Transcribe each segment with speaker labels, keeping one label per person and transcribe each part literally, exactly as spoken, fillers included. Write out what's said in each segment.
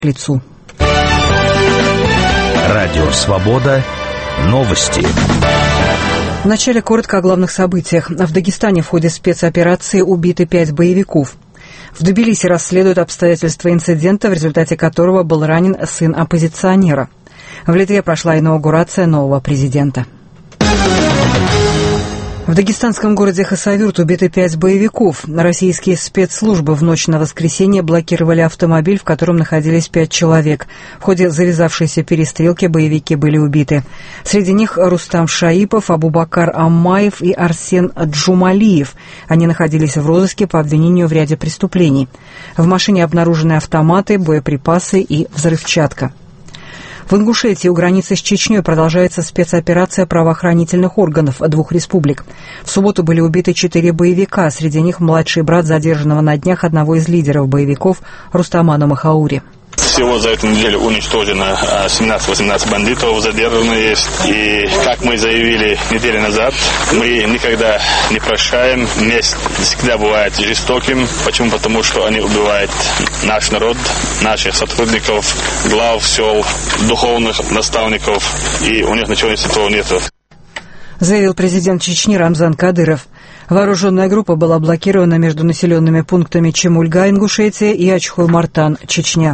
Speaker 1: к лицу.
Speaker 2: Радио «Свобода». Новости.
Speaker 1: Вначале коротко о главных событиях. В Дагестане в ходе спецоперации убиты пять боевиков. В Тбилиси расследуют обстоятельства инцидента, в результате которого был ранен сын оппозиционера. В Литве прошла инаугурация нового президента. В дагестанском городе Хасавюрт убиты пять боевиков. Российские спецслужбы в ночь на воскресенье блокировали автомобиль, в котором находились пять человек. В ходе завязавшейся перестрелки боевики были убиты. Среди них Рустам Шаипов, Абубакар Аммаев и Арсен Джумалиев. Они находились в розыске по обвинению в ряде преступлений. В машине обнаружены автоматы, боеприпасы и взрывчатка. В Ингушетии у границы с Чечней продолжается спецоперация правоохранительных органов двух республик. В субботу были убиты четыре боевика, среди них младший брат задержанного на днях одного из лидеров боевиков Рустамана Махаури.
Speaker 3: Всего за эту неделю уничтожено семнадцать-восемнадцать бандитов, задержаны есть. И, как мы заявили неделю назад, мы никогда не прощаем. Месть всегда бывает жестоким. Почему? Потому что они убивают наш народ, наших сотрудников, глав сел, духовных наставников. И у них ничего святого нету.
Speaker 1: Заявил президент Чечни Рамзан Кадыров. Вооруженная группа была блокирована между населенными пунктами Чемульга, Ингушетия, и Ачхой-Мартан, Чечня.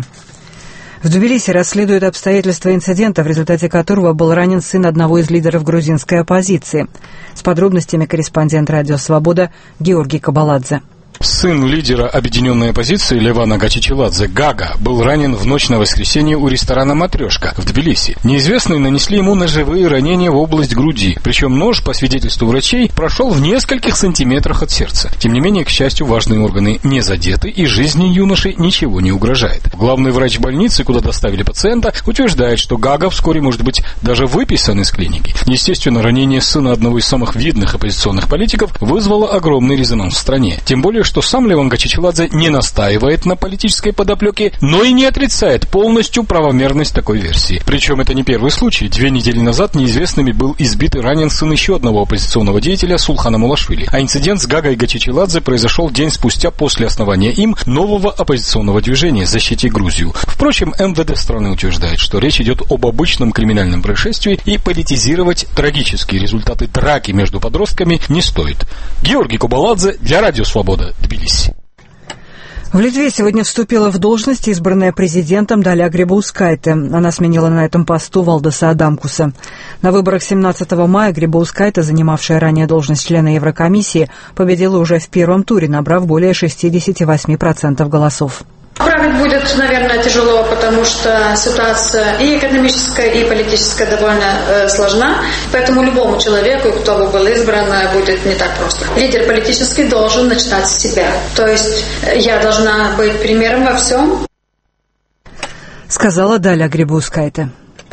Speaker 1: В Тбилиси расследуют обстоятельства инцидента, в результате которого был ранен сын одного из лидеров грузинской оппозиции. С подробностями корреспондент «Радио Свобода» Георгий Кабаладзе.
Speaker 4: Сын лидера объединенной оппозиции Левана Гачичеладзе Гага был ранен в ночь на воскресенье у ресторана «Матрешка» в Тбилиси. Неизвестные нанесли ему ножевые ранения в область груди, причем нож, по свидетельству врачей, прошел в нескольких сантиметрах от сердца. Тем не менее, к счастью, важные органы не задеты и жизни юноши ничего не угрожает. Главный врач больницы, куда доставили пациента, утверждает, что Гага вскоре может быть даже выписан из клиники. Естественно, ранение сына одного из самых видных оппозиционных политиков вызвало огромный резонанс в стране. Тем более, что сам Леван Гачичеладзе не настаивает на политической подоплеке, но и не отрицает полностью правомерность такой версии. Причем это не первый случай. Две недели назад неизвестными был избит и ранен сын еще одного оппозиционного деятеля Сулхана Мулашвили. А инцидент с Гагой Гачичеладзе произошел день спустя после основания им нового оппозиционного движения «Защити Грузию». Впрочем, эм вэ дэ страны утверждает, что речь идет об обычном криминальном происшествии и политизировать трагические результаты драки между подростками не стоит. Георгий Кабаладзе для Радио Свобода. Тбилиси.
Speaker 1: В Литве сегодня вступила в должность избранная президентом Даля Грибаускайте. Она сменила на этом посту Валдаса Адамкуса. На выборах семнадцатого мая Грибаускайте, занимавшая ранее должность члена Еврокомиссии, победила уже в первом туре, набрав более шестьдесят восемь процентов голосов.
Speaker 5: Править будет, наверное, тяжело, потому что ситуация и экономическая, и политическая довольно э, сложна. Поэтому любому человеку, кто бы был избран, будет не так просто. Лидер политический должен начинать с себя. То есть я должна быть примером во всем.
Speaker 1: Сказала Даля Грибаускайте.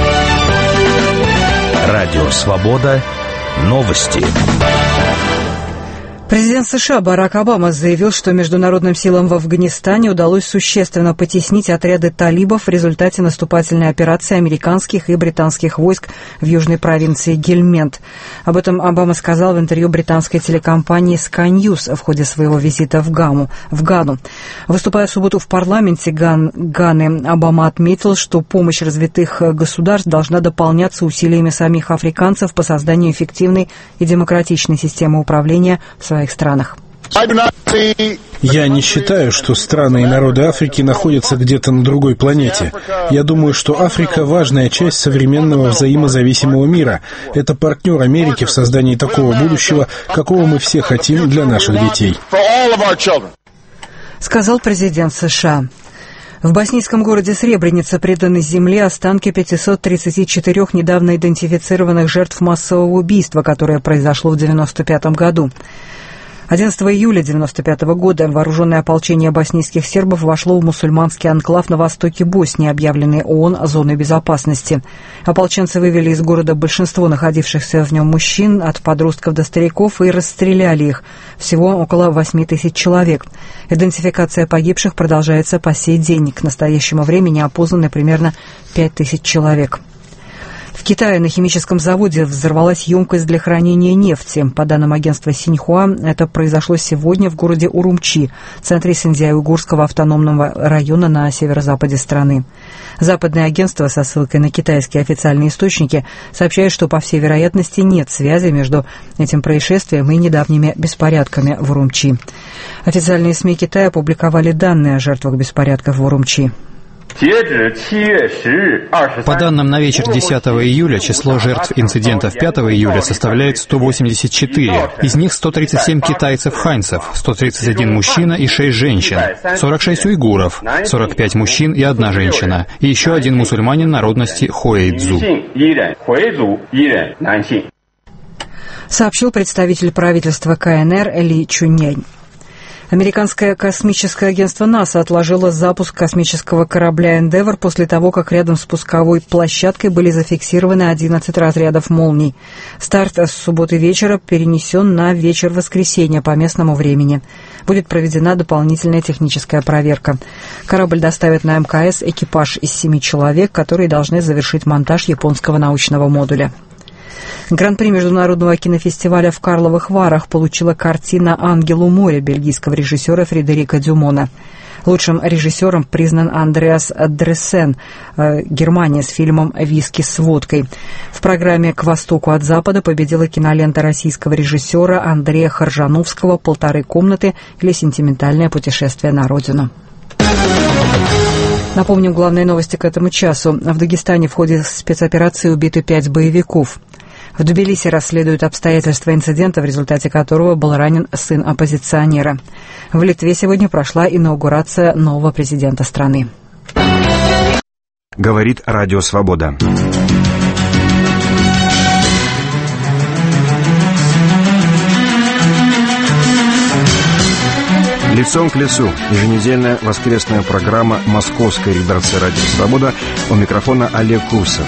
Speaker 2: Радио «Свобода». Новости.
Speaker 1: Президент США Барак Обама заявил, что международным силам в Афганистане удалось существенно потеснить отряды талибов в результате наступательной операции американских и британских войск в южной провинции Гельмент. Об этом Обама сказал в интервью британской телекомпании Sky News в ходе своего визита в, Гаму, в Гану. Выступая в субботу в парламенте Ган, Ганы, Обама отметил, что помощь развитых государств должна дополняться усилиями самих африканцев по созданию эффективной и демократичной системы управления в своих странах.
Speaker 6: Я не считаю, что страны и народы Африки находятся где-то на другой планете. Я думаю, что Африка – важная часть современного взаимозависимого мира. Это партнер Америки в создании такого будущего, какого мы все хотим для наших детей.
Speaker 1: Сказал президент США. В боснийском городе Сребреница преданы земле останки пятисот тридцати четырёх недавно идентифицированных жертв массового убийства, которое произошло в девяносто пятом году. одиннадцатого июля девяносто пятого года вооруженное ополчение боснийских сербов вошло в мусульманский анклав на востоке Боснии, объявленный ООН зоной безопасности. Ополченцы вывели из города большинство находившихся в нем мужчин, от подростков до стариков, и расстреляли их. Всего около восьми тысяч человек. Идентификация погибших продолжается по сей день. К настоящему времени опознаны примерно пять тысяч человек. В В Китае на химическом заводе взорвалась емкость для хранения нефти. По данным агентства Синьхуа, это произошло сегодня в городе Урумчи, центре Синьцзян-Уйгурского автономного района на северо-западе страны. Западное агентство со ссылкой на китайские официальные источники сообщает, что, по всей вероятности, нет связи между этим происшествием и недавними беспорядками в Урумчи. Официальные СМИ Китая опубликовали данные о жертвах беспорядков в Урумчи.
Speaker 7: По данным на вечер десятого июля, число жертв инцидентов пятого июля составляет сто восемьдесят четыре. Из них сто тридцать семь китайцев-ханьцев, сто тридцать один мужчина и шесть женщин, сорок шесть уйгуров, сорок пять мужчин и одна женщина, и еще один мусульманин народности хуэйцзу.
Speaker 1: Сообщил представитель правительства КНР Ли Чунянь. Американское космическое агентство НАСА отложило запуск космического корабля «Эндевор» после того, как рядом с пусковой площадкой были зафиксированы одиннадцать разрядов молний. Старт с субботы вечера перенесен на вечер воскресенья по местному времени. Будет проведена дополнительная техническая проверка. Корабль доставит на МКС экипаж из семи человек, которые должны завершить монтаж японского научного модуля. Гран-при Международного кинофестиваля в Карловых Варах получила картина «Ангел у моря» бельгийского режиссера Фредерика Дюмона. Лучшим режиссером признан Андреас Дрессен, э, Германия, с фильмом «Виски с водкой». В программе «К востоку от запада» победила кинолента российского режиссера Андрея Харжановского «Полторы комнаты» или «Сентиментальное путешествие на родину». Напомним главные новости к этому часу. В Дагестане в ходе спецоперации убиты пять боевиков. В Тбилиси расследуют обстоятельства инцидента, в результате которого был ранен сын оппозиционера. В Литве сегодня прошла инаугурация нового президента страны.
Speaker 2: Говорит Радио Свобода. Лицом к лесу. Еженедельная воскресная программа московской редакции «Радио Свобода». У микрофона Олег Курсов.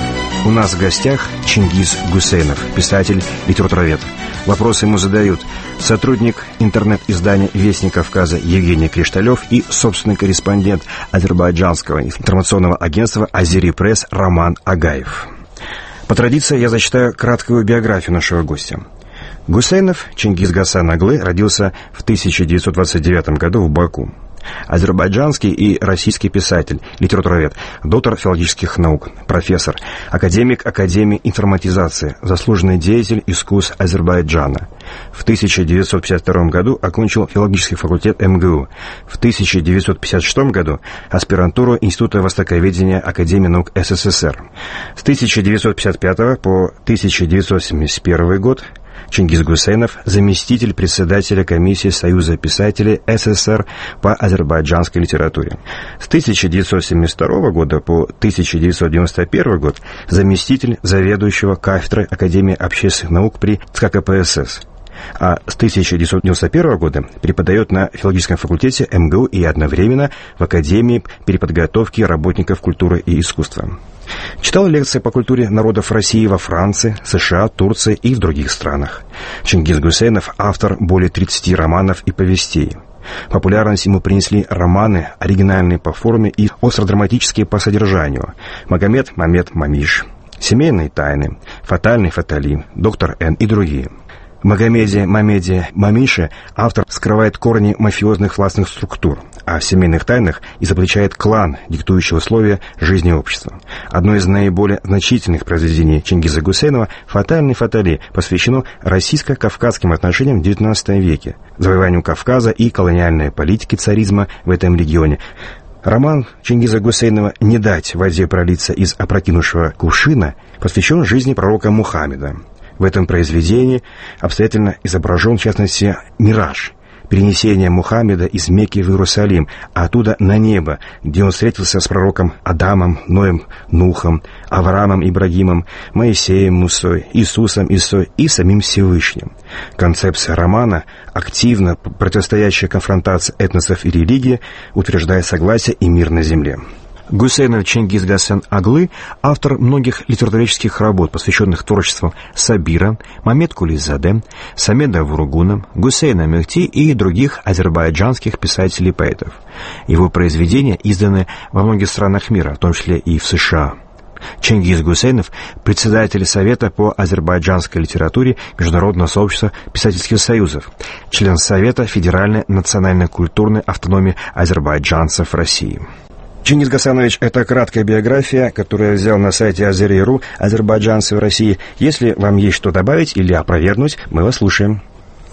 Speaker 2: У нас в гостях Чингиз Гусейнов, писатель, литературовед. Вопросы ему задают сотрудник интернет-издания «Вестник Кавказа» Евгений Кришталев и собственный корреспондент азербайджанского информационного агентства «Азери Пресс» Роман Агаев. По традиции я зачитаю краткую биографию нашего гостя. Гусейнов Чингиз Гасан Аглы родился в тысяча девятьсот двадцать девятом году в Баку. Азербайджанский и российский писатель, литературовед, доктор филологических наук, профессор, академик Академии информатизации, заслуженный деятель искусств Азербайджана. В тысяча девятьсот пятьдесят втором году окончил филологический факультет эм гэ у. В тысяча девятьсот пятьдесят шестом году аспирантуру Института востоковедения Академии наук эс эс эс эр. С тысяча девятьсот пятьдесят пятого по тысяча девятьсот семьдесят первый год Чингиз Гусейнов, заместитель председателя комиссии Союза писателей эс эс эс эр по азербайджанской литературе. С тысяча девятьсот семьдесят второго года по тысяча девятьсот девяносто первый год заместитель заведующего кафедрой Академии общественных наук при ЦК ка пэ эс эс. А с тысяча девятьсот девяносто первого года преподает на филологическом факультете эм гэ у и одновременно в Академии переподготовки работников культуры и искусства. Читал лекции по культуре народов России во Франции, США, Турции и в других странах. Чингиз Гусейнов – автор более тридцати романов и повестей. Популярность ему принесли романы, оригинальные по форме и остро-драматические по содержанию. «Магомед Мамед Мамиш», «Семейные тайны», «Фатальный Фатали», «Доктор Н» и другие. В «Магомеде Мамеде Мамише» автор скрывает корни мафиозных властных структур, а в «Семейных тайнах» изобличает клан, диктующий условия жизни общества. Одно из наиболее значительных произведений Чингиза Гусейнова «Фатальный Фатали» посвящено российско-кавказским отношениям в девятнадцатом веке, завоеванию Кавказа и колониальной политике царизма в этом регионе. Роман Чингиза Гусейнова «Не дать воде пролиться из опрокинувшего кувшина» посвящен жизни пророка Мухаммеда. В этом произведении обстоятельно изображен, в частности, мираж, перенесение Мухаммеда из Мекки в Иерусалим, а оттуда на небо, где он встретился с пророком Адамом, Ноем, Нухом, Авраамом, Ибрагимом, Моисеем, Мусой, Иисусом, Исой и самим Всевышним. Концепция романа, активно противостоящая конфронтации этносов и религии, утверждает согласие и мир на земле. Гусейнов Чингиз Гасан Аглы – автор многих литературических работ, посвященных творчеству Сабира, Мамед Кулизаде, Самеда Вуругуна, Гусейна Мехти и других азербайджанских писателей и поэтов. Его произведения изданы во многих странах мира, в том числе и в США. Чингиз Гусейнов, председатель Совета по азербайджанской литературе Международного сообщества писательских союзов, член Совета Федеральной национально-культурной автономии азербайджанцев России. Чингиз Гасанович, это краткая биография, которую я взял на сайте Азери точка ру «Азербайджанцы в России». Если вам есть что добавить или опровергнуть, мы вас слушаем.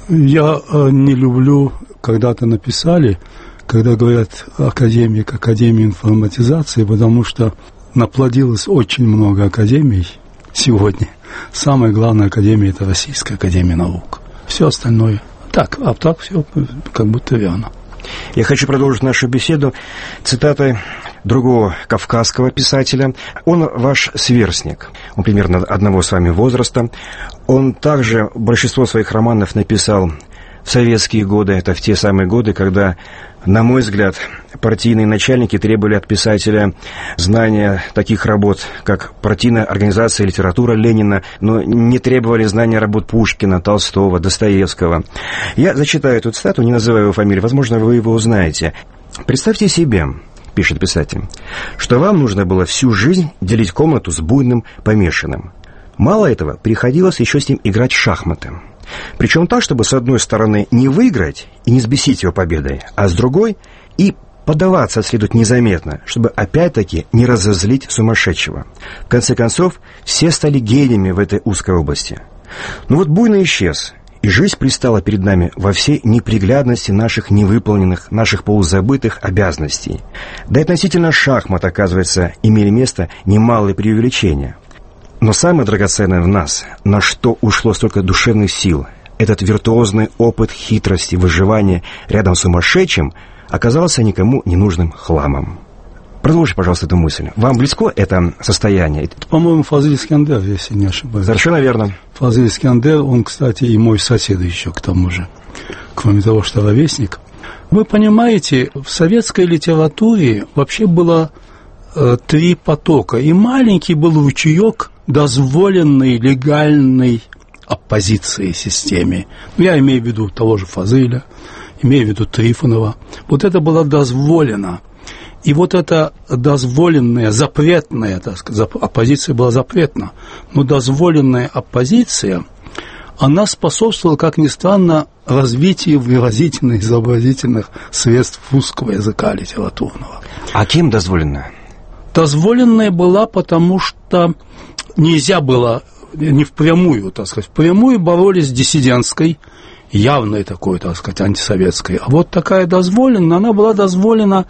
Speaker 8: Я э, не люблю, когда-то написали, когда говорят академик, академия информатизации, потому что наплодилось очень много академий сегодня. Самая главная академия – это Российская академия наук. Все остальное так, а так все как будто верно.
Speaker 2: Я хочу продолжить нашу беседу цитатой другого кавказского писателя. Он ваш сверстник. Он примерно одного с вами возраста. Он также большинство своих романов написал в советские годы. Это в те самые годы, когда, на мой взгляд, партийные начальники требовали от писателя знания таких работ, как партийная организация и литература Ленина, но не требовали знания работ Пушкина, Толстого, Достоевского. Я зачитаю эту цитату, не называю его фамилию, возможно, вы его узнаете. «Представьте себе, — пишет писатель, — что вам нужно было всю жизнь делить комнату с буйным помешанным. Мало этого, приходилось еще с ним играть в шахматы. Причем так, чтобы с одной стороны не выиграть и не сбесить его победой, а с другой и подаваться следует незаметно, чтобы опять-таки не разозлить сумасшедшего. В конце концов, все стали гениями в этой узкой области. Но вот буйно исчез, и жизнь пристала перед нами во всей неприглядности наших невыполненных, наших полузабытых обязанностей. Да и относительно шахмат, оказывается, имели место немалые преувеличения. Но самое драгоценное в нас, на что ушло столько душевных сил, этот виртуозный опыт хитрости, выживания рядом с сумасшедшим, оказался никому не нужным хламом». Продолжите, пожалуйста, эту мысль. Вам близко это состояние?
Speaker 8: Это, по-моему, Фазиль Искандер, если не ошибаюсь.
Speaker 2: Совершенно верно.
Speaker 8: Фазиль Искандер, он, кстати, и мой сосед еще, к тому же, кроме того, что ровесник. Вы понимаете, в советской литературе вообще было э, три потока, и маленький был ручеек дозволенной, легальной оппозиции системе. Я имею в виду того же Фазиля, имею в виду Трифонова. Вот это было дозволено. И вот эта дозволенная, запретная, так сказать, оппозиция была запретна, но дозволенная оппозиция, она способствовала, как ни странно, развитию выразительных, изобразительных средств русского языка литературного.
Speaker 2: А кем дозволенная?
Speaker 8: Дозволенная была, потому что нельзя было, не впрямую, так сказать, впрямую боролись с диссидентской, явной такой, так сказать, антисоветской. А вот такая дозволенная, она была дозволена.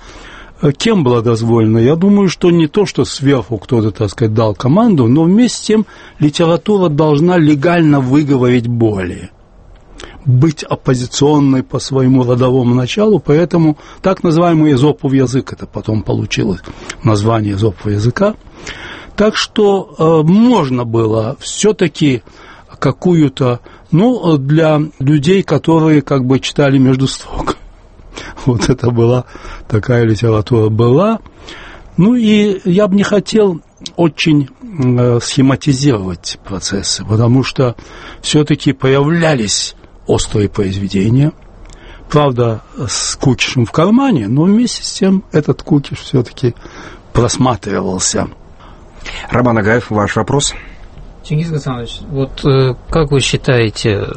Speaker 8: Кем была дозволена? Я думаю, что не то, что сверху кто-то, так сказать, дал команду, но вместе с тем литература должна легально выговорить боли, быть оппозиционной по своему родовому началу, поэтому так называемый эзопов язык, это потом получилось название эзопова языка. Так что э, можно было все-таки какую-то, ну, для людей, которые как бы читали между строк. Вот это была, такая литература была. Ну и я бы не хотел очень э, схематизировать процессы, потому что все-таки появлялись острые произведения, правда, с кукишем в кармане, но вместе с тем этот кукиш все-таки просматривался.
Speaker 2: Роман Агаев, ваш вопрос.
Speaker 9: Чингиз Гасанович, вот э, как вы считаете,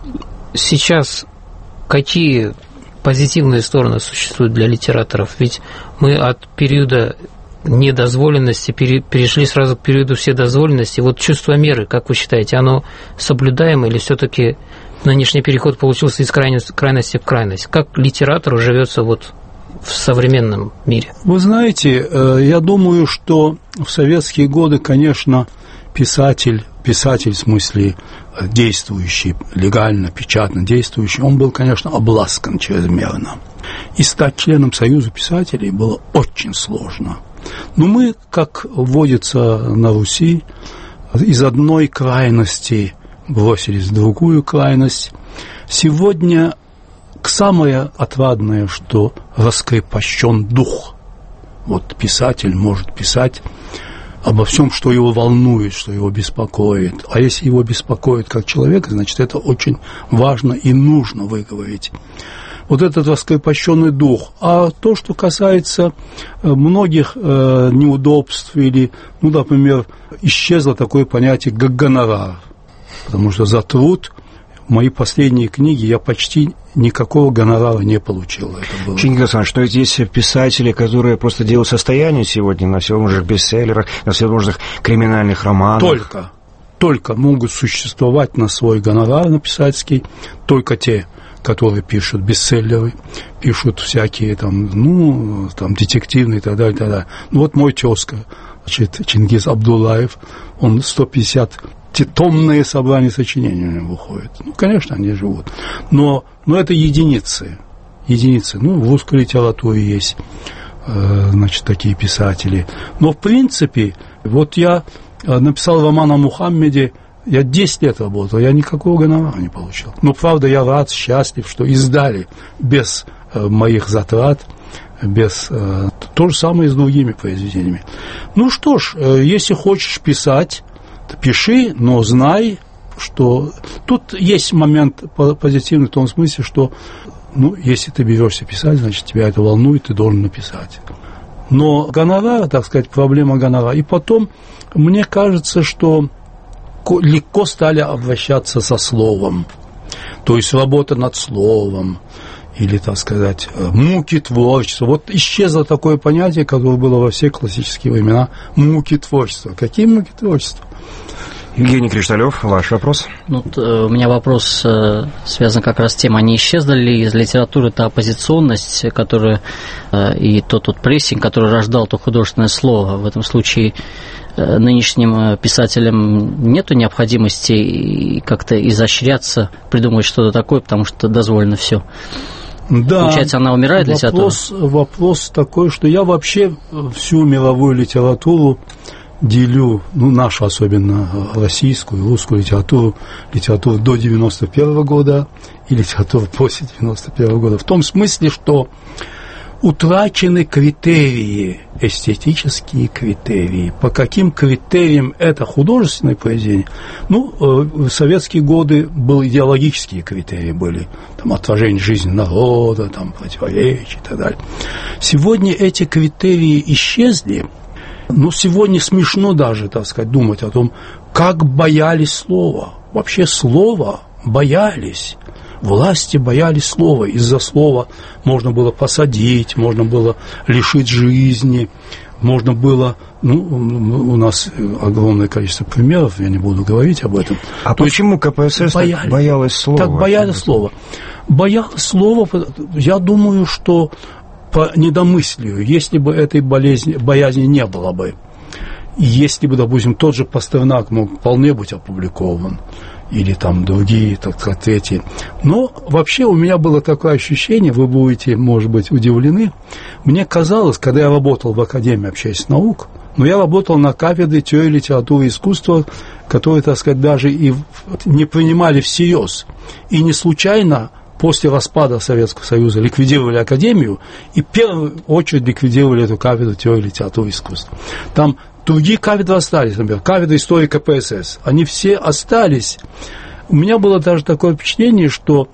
Speaker 9: сейчас какие позитивные стороны существуют для литераторов? Ведь мы от периода недозволенности перешли сразу к периоду вседозволенности. Вот чувство меры, как вы считаете, оно соблюдаемо или все-таки нынешний переход получился из крайности в крайность? Как литератору живется вот в современном мире?
Speaker 8: Вы знаете, я думаю, что в советские годы, конечно, писатель, писатель в смысле действующий, легально, печатно действующий, он был, конечно, обласкан чрезмерно. И стать членом Союза писателей было очень сложно. Но мы, как водится на Руси, из одной крайности бросились в другую крайность. Сегодня самое отрадное, что раскрепощен дух. Вот писатель может писать обо всем, что его волнует, что его беспокоит. А если его беспокоит как человека, значит, это очень важно и нужно выговорить. вот этот раскрепощенный дух. А то, что касается многих э, неудобств или, ну, например, исчезло такое понятие, как гонорар. Потому что за труд в мои последние книги я почти никакого гонорара не получил. Это было.
Speaker 2: Чингис Гасанович, что ведь есть писатели, которые просто делают состояние сегодня на всевозможных бестселлерах, на всевозможных криминальных романах.
Speaker 8: Только, только могут существовать на свой гонорар, на писательский, только те, которые пишут бестселлеры, пишут всякие там, ну, там, детективные и так далее, и так далее. Ну, вот мой тезка, значит, Чингиз Абдуллаев, он сто пятьдесят томные собрания сочинений у него выходят. Ну, конечно, они живут. Но, но это единицы. Единицы. Ну, в русской литературе есть, э, значит, такие писатели. Но, в принципе, вот я написал роман о Мухаммеде, я десять лет работал, я никакого гонорара не получил. Но, правда, я рад, счастлив, что издали без э, моих затрат, без... Э, то же самое и с другими произведениями. Ну что ж, э, если хочешь писать, пиши, но знай, что... Тут есть момент позитивный в том смысле, что, ну, если ты берешься писать, значит, тебя это волнует, ты должен написать. Но гонорар, так сказать, проблема гонорара. И потом, мне кажется, что легко стали обращаться со словом. То есть работа над словом, или, так сказать, муки творчества. Вот исчезло такое понятие, которое было во все классические времена, муки творчества. Какие муки творчества?
Speaker 2: Евгений Кришталев, ваш вопрос.
Speaker 10: Ну, у меня вопрос э, связан как раз с тем, а не исчезла ли из литературы та оппозиционность, которая, э, и тот, тот прессинг, который рождал то художественное слово. В этом случае э, нынешним писателям нету необходимости как-то изощряться, придумывать что-то такое, потому что дозволено все.
Speaker 8: Да,
Speaker 10: получается, она умирает,
Speaker 8: вопрос, литература? Вопрос такой, что я вообще всю мировую литературу делю, ну, нашу особенно российскую, русскую литературу, литературу до девяносто первого года и литературу после девяносто первого года. В том смысле, что утрачены критерии, эстетические критерии. По каким критериям это художественное произведение? Ну, в советские годы были идеологические критерии, были там отражение жизни народа, там противоречия и так далее. Сегодня эти критерии исчезли. Ну, сегодня смешно даже, так сказать, думать о том, как боялись слова. Вообще слова боялись. Власти боялись слова. Из-за слова можно было посадить, можно было лишить жизни, можно было... Ну, у нас огромное количество примеров, я не буду говорить об этом.
Speaker 2: А То почему КПСС боялись, боялась слова?
Speaker 8: Так боялись слова. Боялась слова, я думаю, что... по недомыслию, если бы этой болезни, боязни не было бы, если бы, допустим, тот же Пастернак мог вполне быть опубликован, или там другие, так сказать, третьи. Но вообще у меня было такое ощущение, вы будете, может быть, удивлены, мне казалось, когда я работал в Академии общественных наук, но я работал на кафедре теории литературы и искусства, которые, так сказать, даже и не принимали всерьез. И не случайно после распада Советского Союза ликвидировали Академию и в первую очередь ликвидировали эту кафедру теории литературы и искусства. Там другие кафедры остались, например, кафедра истории КПСС. Они все остались. У меня было даже такое впечатление, что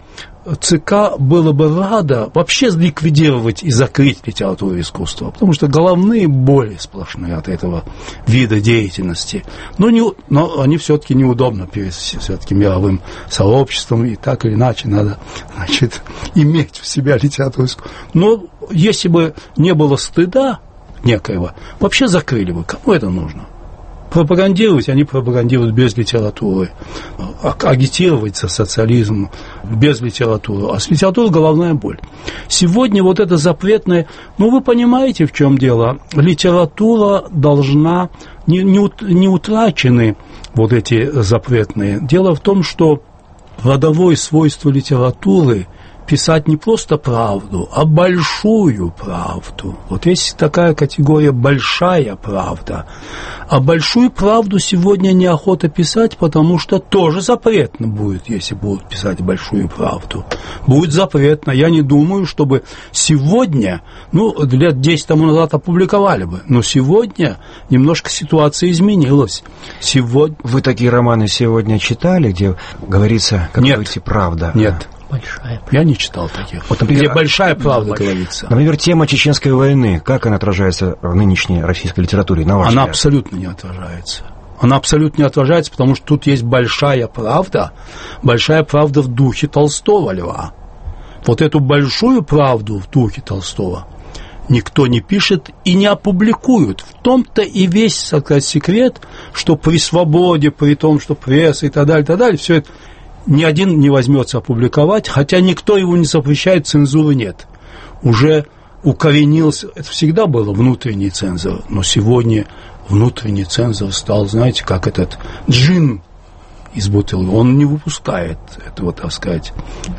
Speaker 8: ЦК было бы рада вообще ликвидировать и закрыть литературу и искусство, потому что головные боли сплошные от этого вида деятельности. Но, не, но они все-таки неудобны перед все-таки мировым сообществом, и так или иначе надо, значит, иметь в себя литературу и искусство. Но если бы не было стыда некоего, вообще закрыли бы. Кому это нужно? Пропагандировать, они пропагандируют без литературы. Агитировать за социализм без литературы. А с литературой головная боль. Сегодня вот это запретное... Ну, вы понимаете, в чем дело? Литература должна... Не, не, не утрачены вот эти запретные. Дело в том, что родовое свойство литературы писать не просто правду, а большую правду. Вот есть такая категория «большая правда». А большую правду сегодня неохота писать, потому что тоже запретно будет, если будут писать большую правду. Будет запретно. Я не думаю, чтобы сегодня, ну, лет десять тому назад опубликовали бы, но сегодня немножко ситуация изменилась. Сегодня...
Speaker 2: Вы такие романы сегодня читали, где говорится, как
Speaker 8: Нет.
Speaker 2: говорите, правда?
Speaker 8: Нет.
Speaker 9: Большая.
Speaker 8: Я не читал таких.
Speaker 2: Вот, например,
Speaker 8: где большая правда
Speaker 2: большая.
Speaker 8: говорится.
Speaker 2: Например, тема Чеченской войны, как она отражается в нынешней российской литературе, на ваш
Speaker 8: Она
Speaker 2: взгляд?
Speaker 8: абсолютно не отражается. Она абсолютно не отражается, потому что тут есть большая правда, большая правда в духе Толстого Льва. Вот эту большую правду в духе Толстого никто не пишет и не опубликует. В том-то и весь, так сказать, секрет, что при свободе, при том, что пресса и так далее, и так далее, все это ни один не возьмется опубликовать, хотя никто его не запрещает, цензуры нет. Уже укоренился, это всегда было внутренний цензор, но сегодня внутренний цензор стал, знаете, как этот джин из бутылки, он не выпускает этого, так сказать,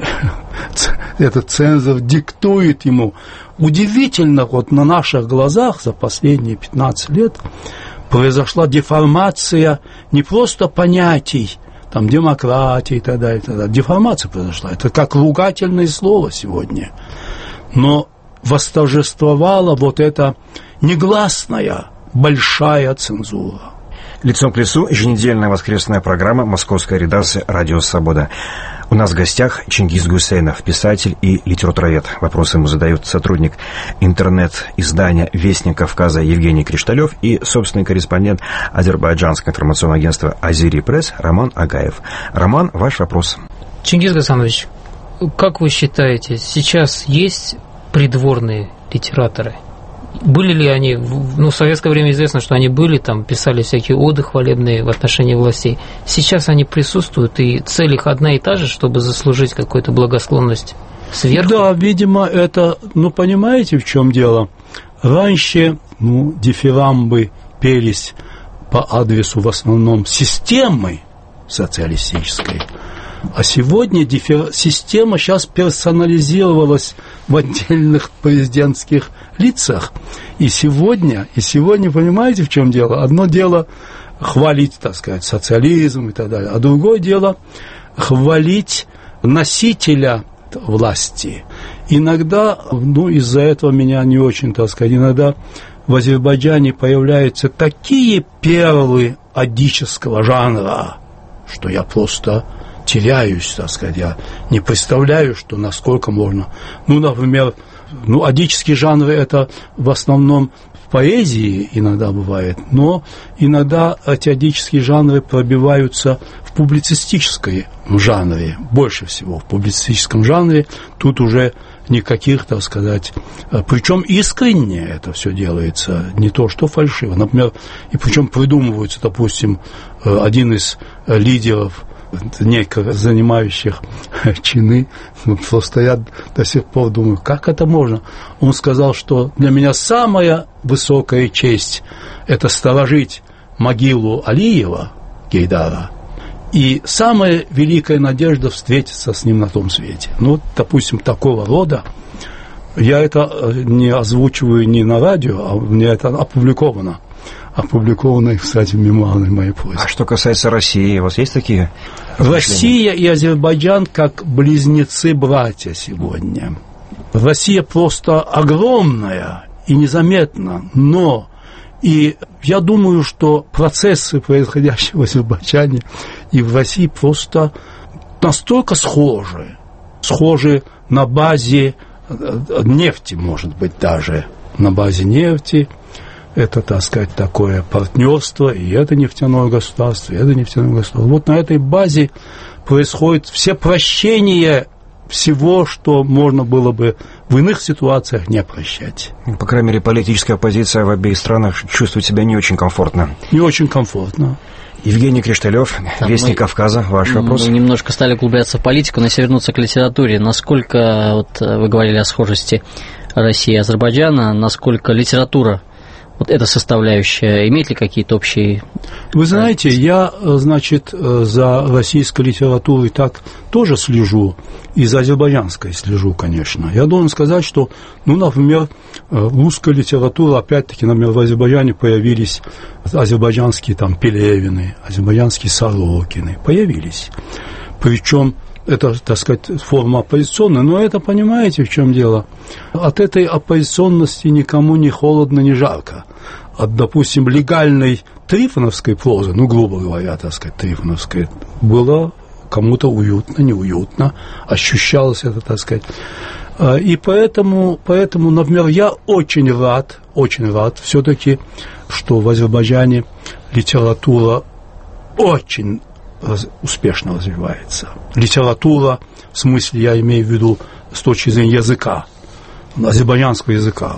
Speaker 8: этот цензор диктует ему. Удивительно, вот на наших глазах за последние пятнадцать лет произошла деформация не просто понятий, там, демократии и так далее, и так далее. Деформация произошла. Это как ругательное слово сегодня. Но восторжествовала вот эта негласная большая цензура.
Speaker 2: «Лицом к лицу» — еженедельная воскресная программа московской редакции «Радио Свобода». У нас в гостях Чингиз Гусейнов, писатель и литературовед. Вопросы ему задают сотрудник интернет-издания «Вестник Кавказа» Евгений Кришталев и собственный корреспондент азербайджанского информационного агентства «Азири Пресс» Роман Агаев. Роман, ваш вопрос.
Speaker 9: Чингиз Гасанович, как вы считаете, сейчас есть придворные литераторы? Были ли они, ну, в советское время известно, что они были, там, писали всякие оды хвалебные в отношении властей. Сейчас они присутствуют, и цель их одна и та же, чтобы заслужить какую-то благосклонность сверху?
Speaker 8: Да, видимо, это, ну, понимаете, в чем дело? Раньше, ну, дифирамбы пелись по адресу в основном системы социалистической, а сегодня дифир... система сейчас персонализировалась в отдельных президентских лицах. И сегодня, и сегодня, понимаете, в чем дело? Одно дело хвалить, так сказать, социализм и так далее, а другое дело хвалить носителя власти. Иногда, ну, из-за этого меня не очень, так сказать, иногда в Азербайджане появляются такие перлы адического жанра, что я просто теряюсь, так сказать, я не представляю, что насколько можно. Ну, например, ну, адические жанры это в основном в поэзии иногда бывает, но иногда эти адические жанры пробиваются в публицистическом жанре, больше всего в публицистическом жанре. Тут уже никаких, так сказать, причем искренне это все делается, не то что фальшиво. Например, и причем придумывается, допустим, один из лидеров, неких занимающих чины, просто я до сих пор думаю, как это можно? Он сказал, что для меня самая высокая честь – это сторожить могилу Алиева, Гейдара, и самая великая надежда встретиться с ним на том свете. Ну, допустим, такого рода. Я это не озвучиваю не на радио, а мне это опубликовано. Опубликованные, кстати, мемуары моей просьбы.
Speaker 2: А что касается России, у вас есть такие?
Speaker 8: Россия и Азербайджан как близнецы-братья сегодня. Россия просто огромная и незаметна, но и я думаю, что процессы, происходящие в Азербайджане и в России, просто настолько схожи, схожи на базе нефти, может быть, даже на базе нефти. Это, так сказать, такое партнерство, и это нефтяное государство, и это нефтяное государство. Вот на этой базе происходит все прощение всего, что можно было бы в иных ситуациях не прощать.
Speaker 2: По крайней мере, политическая оппозиция в обеих странах чувствует себя не очень комфортно.
Speaker 8: Не очень комфортно.
Speaker 2: Евгений Кришталев, да, Вестник мы, Кавказа, ваш вопрос.
Speaker 10: Мы немножко стали углубляться в политику, но если вернуться к литературе, насколько, вот вы говорили о схожести России и Азербайджана, насколько литература, вот эта составляющая, имеет ли какие-то общие...
Speaker 8: Вы знаете, я, значит, за российской литературой так тоже слежу, и за азербайджанской слежу, конечно. Я должен сказать, что, ну, например, русская литература, опять-таки, например, в Азербайджане появились азербайджанские там Пелевины, азербайджанские Сорокины, появились. Причем это, так сказать, форма оппозиционная, но это, понимаете, в чем дело? От этой оппозиционности никому не холодно, не жарко. От, допустим, легальной трифоновской прозы, ну, грубо говоря, так сказать, трифоновской, было кому-то уютно, неуютно, ощущалось это, так сказать. И поэтому, поэтому, например, я очень рад, очень рад все-таки, что в Азербайджане литература очень раз, успешно развивается. Литература, в смысле, я имею в виду с точки зрения языка, азербайджанского языка.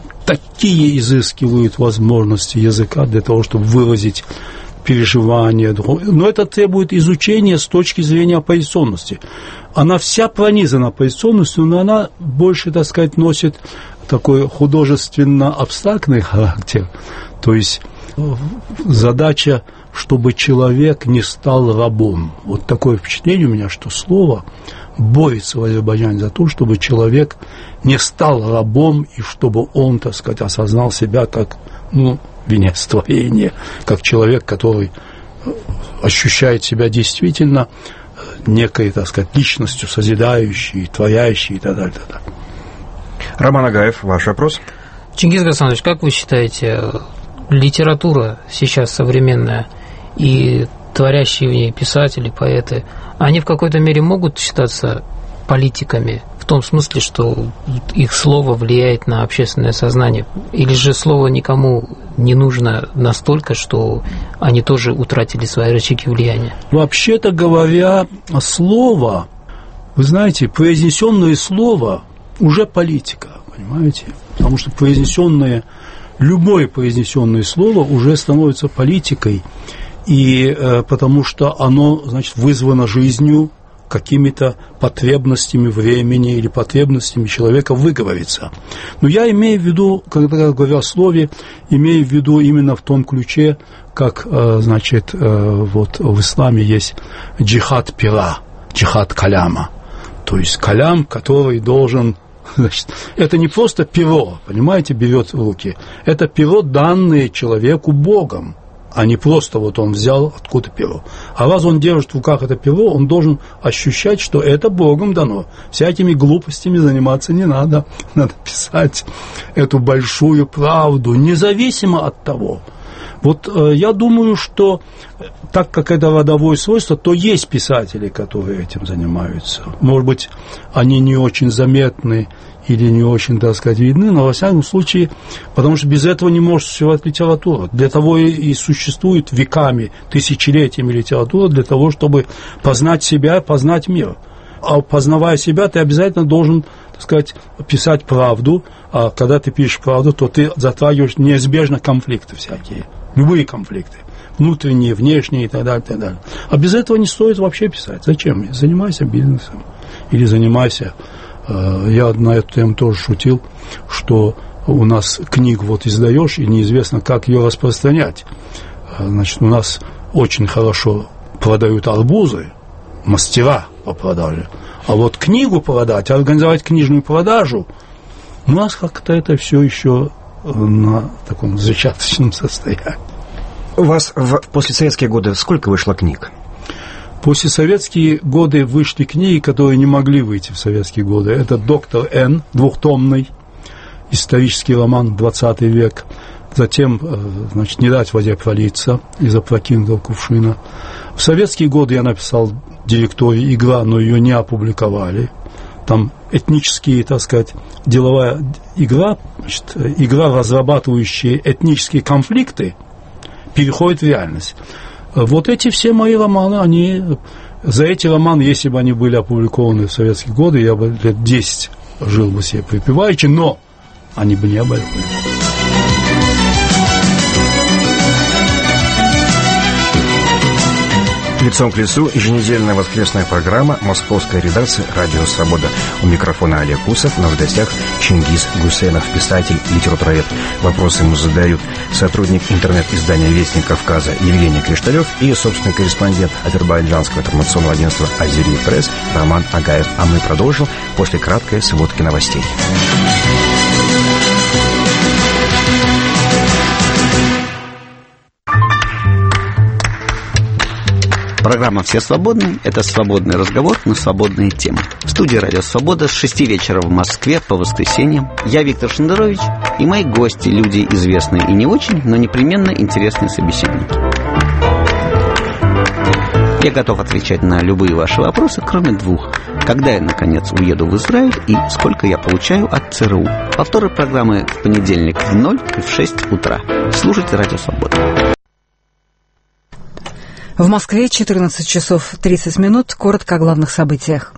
Speaker 8: Такие изыскивают возможности языка для того, чтобы выразить переживания. Но это требует изучения с точки зрения оппозиционности. Она вся пронизана оппозиционностью, но она больше, так сказать, носит такой художественно-абстрактный характер. То есть задача, чтобы человек не стал рабом. Вот такое впечатление у меня, что слово борется в Азербайджане за то, чтобы человек не стал рабом и чтобы он, так сказать, осознал себя как, ну, венец творения, как человек, который ощущает себя действительно некой, так сказать, личностью, созидающей, творящей и так далее. Так далее.
Speaker 2: Роман Агаев, ваш вопрос.
Speaker 9: Чингиз Гасанович, как вы считаете, литература сейчас современная и творящие в ней писатели, поэты, они в какой-то мере могут считаться политиками, в том смысле, что их слово влияет на общественное сознание? Или же слово никому не нужно настолько, что они тоже утратили свои рычаги влияния?
Speaker 8: Вообще-то говоря, слово, вы знаете, произнесенное слово уже политика, понимаете? Потому что произнесенное, любое произнесенное слово уже становится политикой, и э, потому что оно, значит, вызвано жизнью, какими-то потребностями времени или потребностями человека выговориться. Но я имею в виду, когда говорю о слове, имею в виду именно в том ключе, как, значит, вот в исламе есть джихад пира, джихад каляма. То есть калям, который должен... Значит, это не просто перо, понимаете, берет в руки. Это перо, данное человеку Богом, а не просто вот он взял откуда перо. А раз он держит в руках это перо, он должен ощущать, что это Богом дано. Всякими глупостями заниматься не надо. Надо писать эту большую правду, независимо от того. Вот э, я думаю, что так как это родовое свойство, то есть писатели, которые этим занимаются. Может быть, они не очень заметны или не очень, так сказать, видны, но во всяком случае, потому что без этого не может существовать литература. Для того и существует веками, тысячелетиями литература, для того, чтобы познать себя, познать мир. А познавая себя, ты обязательно должен, так сказать, писать правду, а когда ты пишешь правду, то ты затрагиваешь неизбежно конфликты всякие, любые конфликты, внутренние, внешние и так далее, и так далее. А без этого не стоит вообще писать. Зачем? Занимайся бизнесом или занимайся... Я на эту тему тоже шутил, что у нас книгу вот издаешь, и неизвестно, как ее распространять. Значит, у нас очень хорошо продают арбузы, мастера по продаже. А вот книгу продать, организовать книжную продажу, у нас как-то это все еще на таком зачаточном состоянии.
Speaker 2: У вас в послесоветские годы сколько вышло книг?
Speaker 8: После советские годы вышли книги, которые не могли выйти в советские годы. Это «Доктор Н», двухтомный исторический роман двадцатый век. Затем, значит, «Не дать воде пролиться» из опрокинутого кувшина. В советские годы я написал директорию «Игра», но ее не опубликовали. Там этнические, так сказать, деловая игра, значит, игра, разрабатывающая этнические конфликты, переходит в реальность. Вот эти все мои романы, они... За эти романы, если бы они были опубликованы в советские годы, я бы лет десять жил бы себе припеваючи, но они бы не были.
Speaker 2: Лицом к лицу еженедельная воскресная программа «Московская редакция Радио Свобода». У микрофона Олег Усов, но в гостях Чингиз Гусейнов, писатель, литературовед. Вопросы ему задают сотрудник интернет-издания «Вестник Кавказа» Евгений Кришталев и собственный корреспондент азербайджанского информационного агентства «Азери Пресс» Роман Агаев. А мы продолжим после краткой сводки новостей.
Speaker 11: Программа «Все свободны» – это свободный разговор на свободные темы. В студии «Радио Свобода» с шести вечера в Москве по воскресеньям я, Виктор Шендерович, и мои гости – люди известные и не очень, но непременно интересные собеседники. Я готов отвечать на любые ваши вопросы, кроме двух. Когда я, наконец, уеду в Израиль и сколько я получаю от ЦРУ. Повторы программы в понедельник в ноль и в шесть утра. Слушайте «Радио Свобода».
Speaker 1: В Москве четырнадцать часов тридцать минут. Коротко о главных событиях.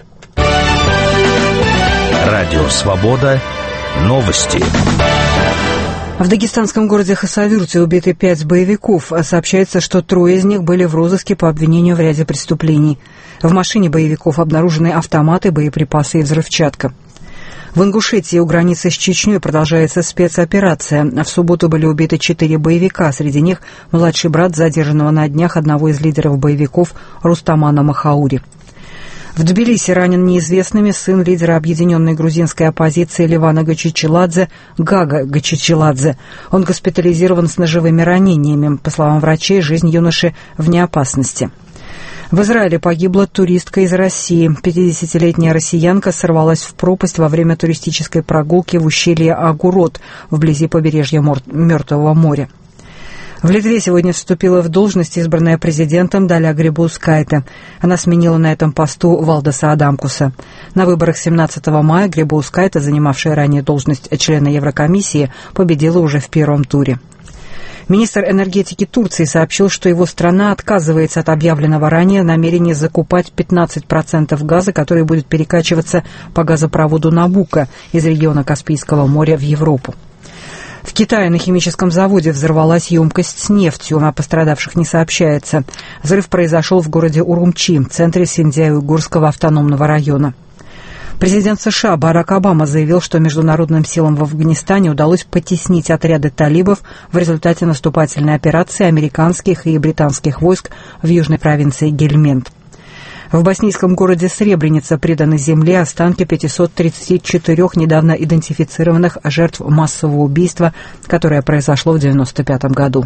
Speaker 12: Радио «Свобода». Новости.
Speaker 1: В дагестанском городе Хасавюрте убиты пять боевиков. Сообщается, что трое из них были в розыске по обвинению в ряде преступлений. В машине боевиков обнаружены автоматы, боеприпасы и взрывчатка. В Ингушетии у границы с Чечней продолжается спецоперация. В субботу были убиты четыре боевика. Среди них младший брат задержанного на днях одного из лидеров боевиков Рустамана Махаури. В Тбилиси ранен неизвестными сын лидера объединенной грузинской оппозиции Левана Гачичеладзе Гага Гачичеладзе. Он госпитализирован с ножевыми ранениями. По словам врачей, жизнь юноши вне опасности. В Израиле погибла туристка из России. пятидесятилетняя россиянка сорвалась в пропасть во время туристической прогулки в ущелье Агурот, вблизи побережья Мертвого моря. В Литве сегодня вступила в должность избранная президентом Даля Грибаускайте. Она сменила на этом посту Валдаса Адамкуса. На выборах семнадцатого мая Грибаускайте, занимавшая ранее должность члена Еврокомиссии, победила уже в первом туре. Министр энергетики Турции сообщил, что его страна отказывается от объявленного ранее намерения закупать пятнадцать процентов газа, который будет перекачиваться по газопроводу Набуко из региона Каспийского моря в Европу. В Китае на химическом заводе взорвалась емкость с нефтью, о пострадавших не сообщается. Взрыв произошел в городе Урумчи, в центре Синьцзян-Уйгурского автономного района. Президент США Барак Обама заявил, что международным силам в Афганистане удалось потеснить отряды талибов в результате наступательной операции американских и британских войск в южной провинции Гельмент. В боснийском городе Сребреница преданы земле останки пятисот тридцати четырёх недавно идентифицированных жертв массового убийства, которое произошло в девяносто пятом году.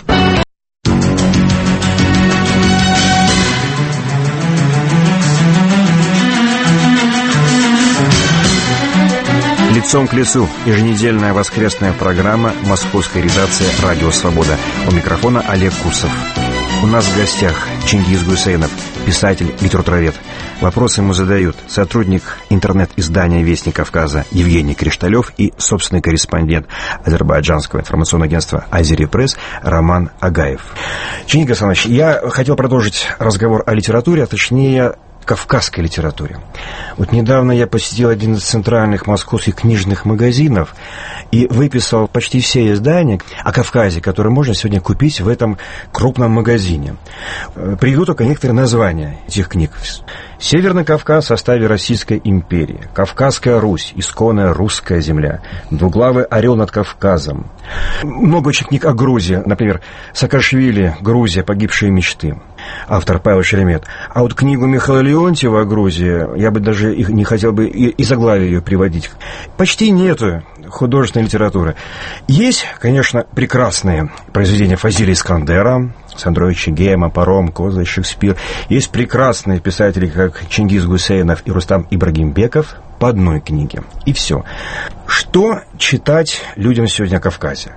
Speaker 2: «Лицом к лесу» – еженедельная воскресная программа московской редакции «Радио Свобода». У микрофона Олег Курсов. У нас в гостях Чингиз Гусейнов, писатель, литературовед. Вопросы ему задают сотрудник интернет-издания «Вестник Кавказа» Евгений Кришталев и собственный корреспондент азербайджанского информационного агентства «Азери Пресс» Роман Агаев. Чингиз Гасанович, я хотел продолжить разговор о литературе, а точнее кавказской литературе. Вот недавно я посетил один из центральных московских книжных магазинов и выписал почти все издания о Кавказе, которые можно сегодня купить в этом крупном магазине. Приведу только некоторые названия этих книг. «Северный Кавказ в составе Российской империи», «Кавказская Русь», «Исконная русская земля», «Двуглавый орел над Кавказом». Много очень книг о Грузии, например, «Саакашвили. Грузия. Погибшие мечты», автор Павел Шеремет. А вот книгу Михаила Леонтьева о Грузии, я бы даже их не хотел бы и, и заглавие ее приводить. Почти нету художественной литературы. Есть, конечно, прекрасные произведения Фазиля Искандера, Сандровича Гейма, Паром, Коза, Шекспир. Есть прекрасные писатели, как Чингиз Гусейнов и Рустам Ибрагимбеков по одной книге. И все. Что читать людям сегодня о Кавказе?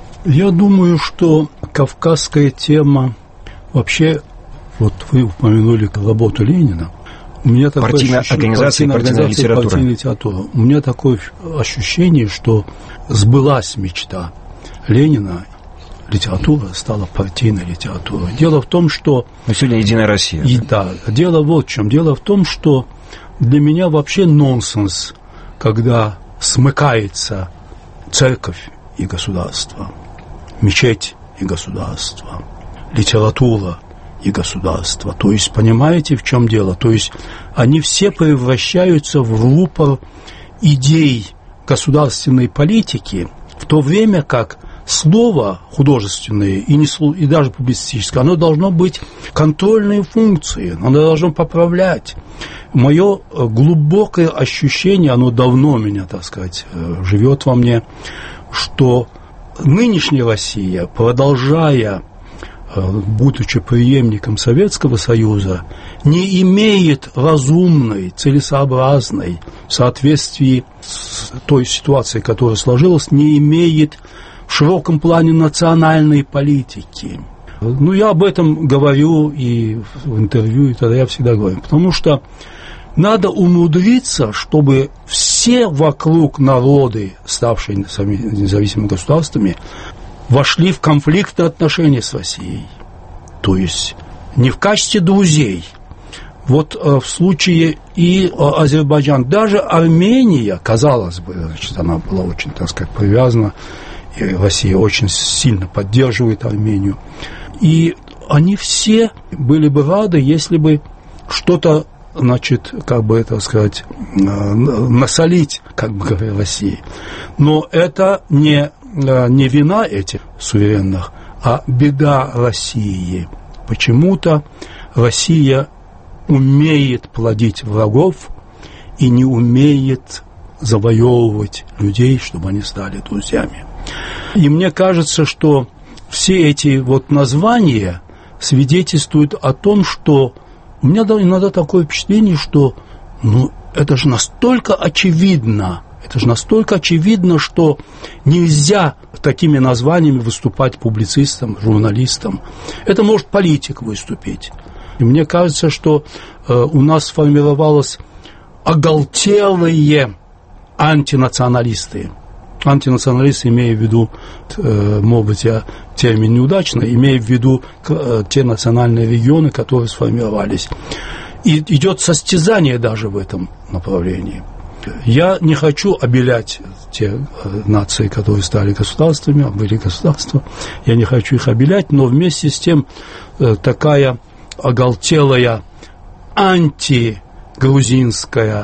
Speaker 8: Я думаю, что кавказская тема вообще, вот вы упомянули работу Ленина. У меня такое
Speaker 2: партийная
Speaker 8: ощущение,
Speaker 2: организация,
Speaker 8: партийная
Speaker 2: партийная
Speaker 8: организация,
Speaker 2: литература.
Speaker 8: партийная литература. У меня такое ощущение, что сбылась мечта Ленина. Литература стала партийной литературой. Дело в том, что...
Speaker 2: Но сегодня «Единая Россия».
Speaker 8: И, да, дело вот в чем. Дело в том, что для меня вообще нонсенс, когда смыкается церковь и государство, мечеть и государство, литература и государство. То есть, понимаете, в чем дело? То есть, они все превращаются в рупор идей государственной политики, в то время как слово художественное и, не, и даже публицистическое, оно должно быть контрольной функцией, оно должно поправлять. Мое глубокое ощущение, оно давно меня, так сказать, живет во мне, что нынешняя Россия, продолжая, будучи преемником Советского Союза, не имеет разумной, целесообразной, в соответствии с той ситуацией, которая сложилась, не имеет в широком плане национальной политики. Ну, я об этом говорю и в интервью, и тогда я всегда говорю. Потому что надо умудриться, чтобы все вокруг народы, ставшие независимыми государствами, вошли в конфликтные отношения с Россией. То есть не в качестве друзей. Вот э, в случае и э, Азербайджан, даже Армения, казалось бы, значит, она была очень, так сказать, привязана, и Россия очень сильно поддерживает Армению. И они все были бы рады, если бы что-то, значит, как бы это сказать, насолить, как бы говоря, России. Но это не, не вина этих суверенных, а беда России. Почему-то Россия умеет плодить врагов и не умеет завоевывать людей, чтобы они стали друзьями. И мне кажется, что все эти вот названия свидетельствуют о том, что у меня иногда такое впечатление, что ну, это же настолько очевидно, это же настолько очевидно, что нельзя такими названиями выступать публицистам, журналистам. Это может политик выступить. И мне кажется, что э, у нас сформировалось оголтелые антинационалисты. Антинационалисты, имея в виду, э, может быть, я термин неудачно, имея в виду э, те национальные регионы, которые сформировались. И идет состязание даже в этом направлении. Я не хочу обелять те э, нации, которые стали государствами, были государством. Я не хочу их обелять, но вместе с тем э, такая оголтелая антигрузинская,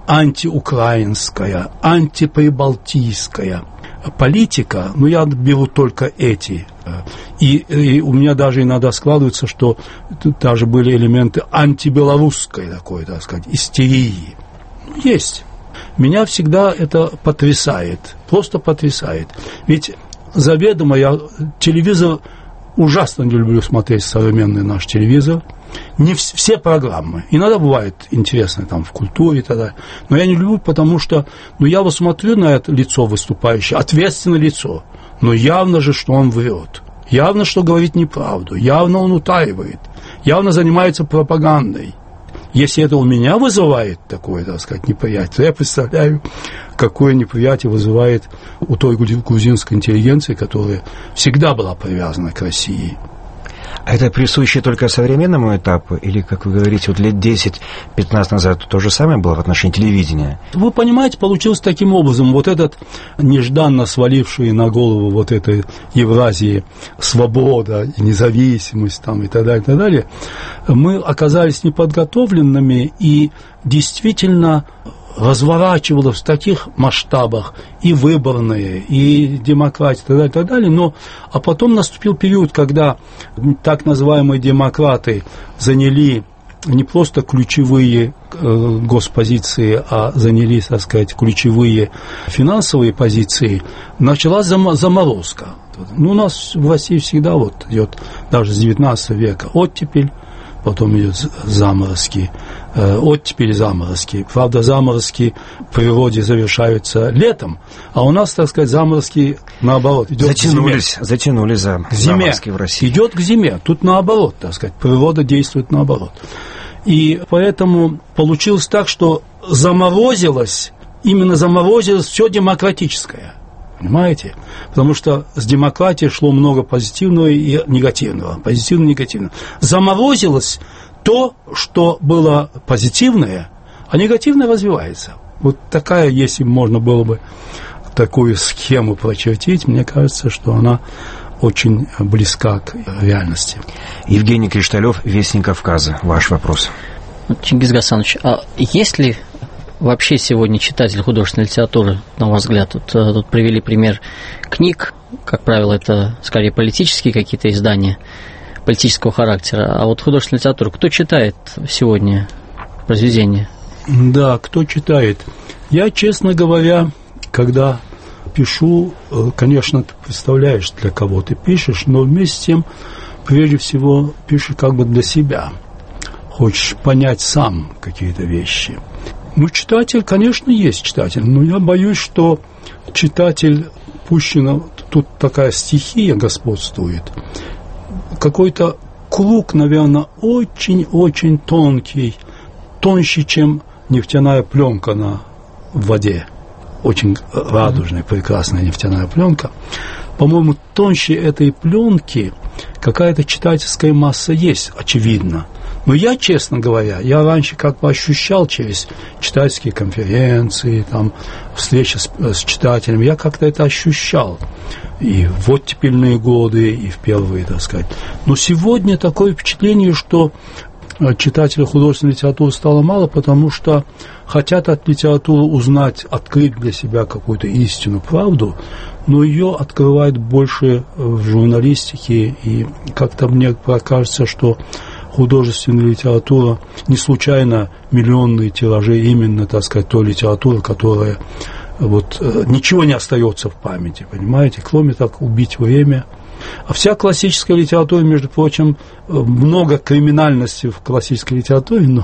Speaker 8: антиукраинская, антиприбалтийская политика, ну, я беру только эти, и, и у меня даже иногда складывается, что тут даже были элементы антибелорусской такой, так сказать, истерии. Есть. Меня всегда это потрясает, просто потрясает. Ведь заведомо я телевизор ужасно не люблю смотреть, современный наш телевизор. Не все программы. Иногда бывает интересно там в культуре тогда, но я не люблю, потому что ну, я вот смотрю на это лицо выступающее, ответственное лицо, но явно же, что он врет. Явно, что говорит неправду. Явно он утаивает. Явно занимается пропагандой. Если это у меня вызывает такое, так сказать, неприятие, то я представляю, какое неприятие вызывает у той грузинской интеллигенции, которая всегда была привязана к России.
Speaker 2: А это присуще только современному этапу? Или, как вы говорите, вот лет десять-пятнадцать назад то же самое было в отношении телевидения?
Speaker 8: Вы понимаете, получилось таким образом. Вот этот нежданно сваливший на голову вот этой Евразии свобода и независимость там, и так далее, и так далее, мы оказались неподготовленными и действительно разворачивалось в таких масштабах и выборные, и демократия, и так далее, и так далее. Но, а потом наступил период, когда так называемые демократы заняли не просто ключевые э, госпозиции, а заняли, так сказать, ключевые финансовые позиции, началась зам- заморозка. Ну, у нас в России всегда вот идет, даже с девятнадцатого века, оттепель, потом идет заморозки, э, оттепель, заморозки. Правда, заморозки в природе завершаются летом, а у нас, так сказать, заморозки наоборот. Идет
Speaker 2: затянулись, к зиме. Затянулись за
Speaker 8: к зиме.
Speaker 2: Заморозки в России.
Speaker 8: Идет к зиме. Тут наоборот, так сказать, природа действует наоборот. И поэтому получилось так, что заморозилось, именно заморозилось все демократическое. Понимаете? Потому что с демократией шло много позитивного и негативного. Позитивного и негативного. Заморозилось то, что было позитивное, а негативное развивается. Вот такая, если можно было бы такую схему прочертить, мне кажется, что она очень близка к реальности.
Speaker 2: Евгений Кришталев, Вестник Кавказа. Ваш вопрос.
Speaker 10: Чингиз Гасанович, а есть ли вообще сегодня читатель художественной литературы, на ваш взгляд? Тут, тут привели пример книг, как правило, это скорее политические какие-то издания политического характера, а вот художественная литература, кто читает сегодня произведения?
Speaker 8: Да, кто читает? Я, честно говоря, когда пишу, конечно, ты представляешь, для кого ты пишешь, но вместе с тем, прежде всего, пишешь как бы для себя. Хочешь понять сам какие-то вещи. Ну, читатель, конечно, есть читатель, но я боюсь, что читатель Пущина, тут такая стихия господствует. какой-то круг, наверное, очень-очень тонкий, тоньше, чем нефтяная пленка на воде. Очень радужная, прекрасная нефтяная пленка. По-моему, тоньше этой пленки какая-то читательская масса есть, очевидно. Но я, честно говоря, я раньше как бы ощущал через читательские конференции, там, встречи с, с читателями, я как-то это ощущал. И в оттепельные годы, и в первые, так сказать. Но сегодня такое впечатление, что читателей художественной литературы стало мало, потому что хотят от литературы узнать, открыть для себя какую-то истину, правду, но ее открывают больше в журналистике, и как-то мне кажется, что художественная литература не случайно миллионные тиражи именно, так сказать, той литературы, которая вот ничего не остается в памяти, понимаете, кроме так убить время. А вся классическая литература, между прочим, много криминальности в классической литературе, но,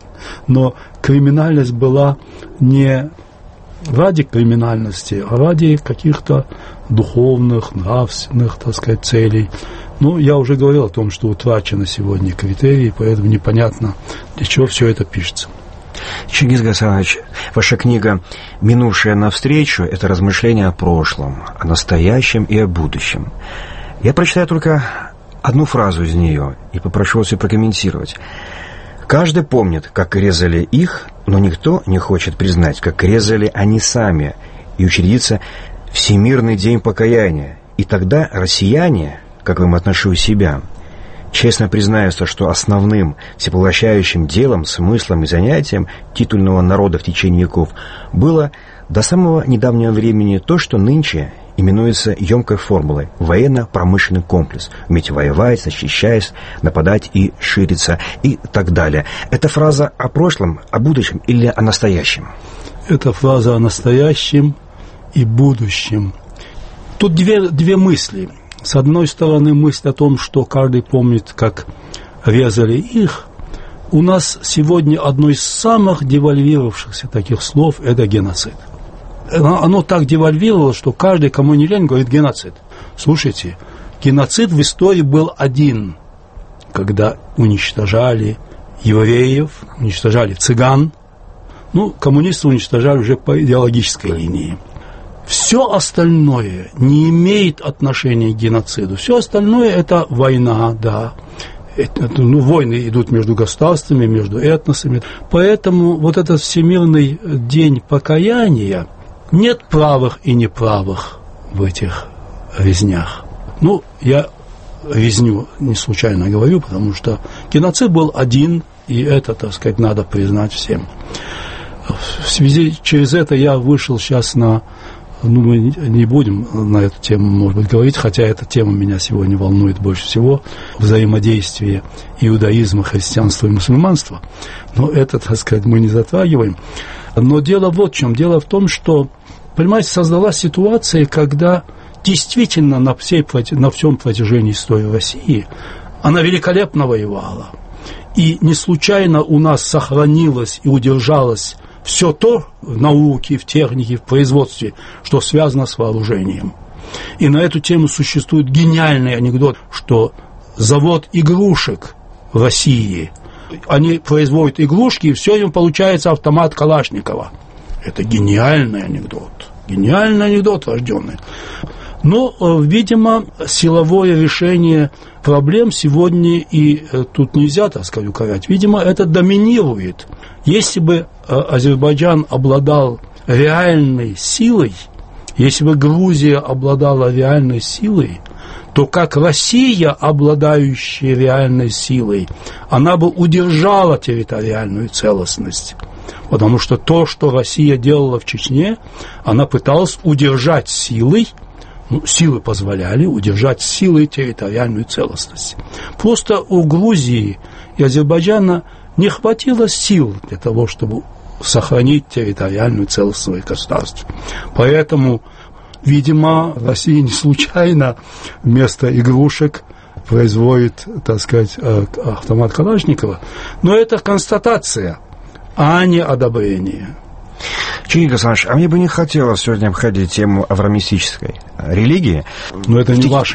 Speaker 8: но криминальность была не ради криминальности, а ради каких-то духовных, нравственных, так сказать, целей. Ну, я уже говорил о том, что утрачены сегодня критерии, поэтому непонятно, для чего все это пишется.
Speaker 2: Чингиз Гасанович, ваша книга «Минувшая навстречу» — это размышления о прошлом, о настоящем и о будущем. Я прочитаю только одну фразу из нее и попрошу вас ее прокомментировать. «Каждый помнит, как резали их, но никто не хочет признать, как резали они сами, и учредится Всемирный день покаяния. И тогда россияне, как им отношу себя, честно признаются, что основным всепоглощающим делом, смыслом и занятием титульного народа в течение веков было до самого недавнего времени то, что нынче именуется емкой формулой военно-промышленный комплекс. Уметь воевать, защищаясь, нападать и шириться и так далее. Это фраза о прошлом, о будущем или о настоящем?
Speaker 8: Это фраза о настоящем и будущем. Тут две, две мысли. С одной стороны, мысль о том, что каждый помнит, как резали их. У нас сегодня одно из самых девальвировавшихся таких слов – это геноцид. Оно так девальвировалось, что каждый, кому не лень, говорит геноцид. Слушайте, геноцид в истории был один, когда уничтожали евреев, уничтожали цыган. Ну, коммунисты уничтожали уже по идеологической линии. Все остальное не имеет отношения к геноциду. Все остальное – это война, да. Это, ну, войны идут между государствами, между этносами. Поэтому вот этот Всемирный день покаяния, нет правых и неправых в этих резнях. Ну, я резню не случайно говорю, потому что геноцид был один, и это, так сказать, надо признать всем. В связи через это я вышел сейчас на... Ну, мы не будем на эту тему, может быть, говорить, хотя эта тема меня сегодня волнует больше всего, взаимодействие иудаизма, христианства и мусульманства. Но это, так сказать, мы не затрагиваем. Но дело вот в чем. Дело в том, что, понимаете, создалась ситуация, когда действительно на, всей, на всем протяжении истории России она великолепно воевала. И не случайно у нас сохранилось и удержалось все то в науке, в технике, в производстве, что связано с вооружением. И на эту тему существует гениальный анекдот, что завод игрушек в России, они производят игрушки, и все им получается автомат Калашникова. Это гениальный анекдот. Гениальный анекдот рожденный. Но, видимо, силовое решение проблем сегодня, и тут нельзя, так сказать, укорять, видимо, это доминирует. Если бы Азербайджан обладал реальной силой, если бы Грузия обладала реальной силой, то как Россия, обладающая реальной силой, она бы удержала территориальную целостность. Потому что то, что Россия делала в Чечне, она пыталась удержать силой, ну, силы позволяли удержать силой территориальную целостность. Просто у Грузии и Азербайджана не хватило сил для того, чтобы сохранить территориальную целостность своих государств. Поэтому, видимо, Россия не случайно вместо игрушек производит, так сказать, автомат Калашникова. Но это констатация, а не одобрение.
Speaker 2: Чингиз Гасанович, а мне бы не хотелось сегодня обходить тему авраамистической религии.
Speaker 8: Но это не ваша.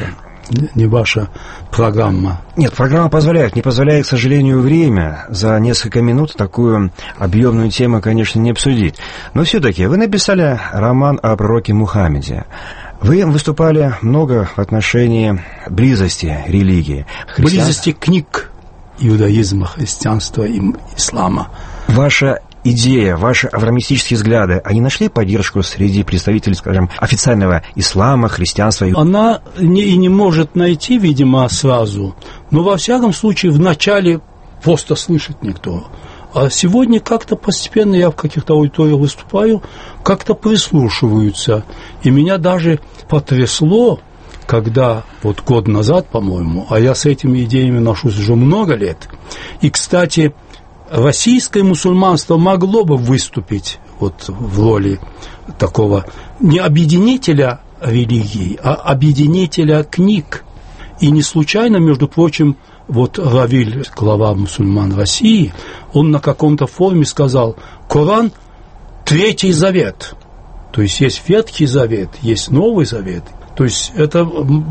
Speaker 8: не ваша программа.
Speaker 2: Нет, программа позволяет. Не позволяет, к сожалению, время. За несколько минут такую объемную тему, конечно, не обсудить. Но все-таки вы написали роман о пророке Мухаммеде. Вы выступали много в отношении близости религии.
Speaker 8: Христиан... Близости книг иудаизма, христианства и ислама.
Speaker 2: Ваша идея, ваши авраамистические взгляды, они нашли поддержку среди представителей, скажем, официального ислама, христианства?
Speaker 8: Она не, и не может найти, видимо, сразу, но во всяком случае вначале просто слышит никто. А сегодня как-то постепенно я в каких-то аудиториях выступаю, как-то прислушиваются. И меня даже потрясло, когда вот год назад, по-моему, а я с этими идеями ношусь уже много лет, и, кстати, российское мусульманство могло бы выступить вот в роли такого не объединителя религий, а объединителя книг. И не случайно, между прочим, вот Равиль, глава мусульман России, он на каком-то форуме сказал: Коран – Третий Завет. То есть есть Ветхий Завет, есть Новый Завет. То есть это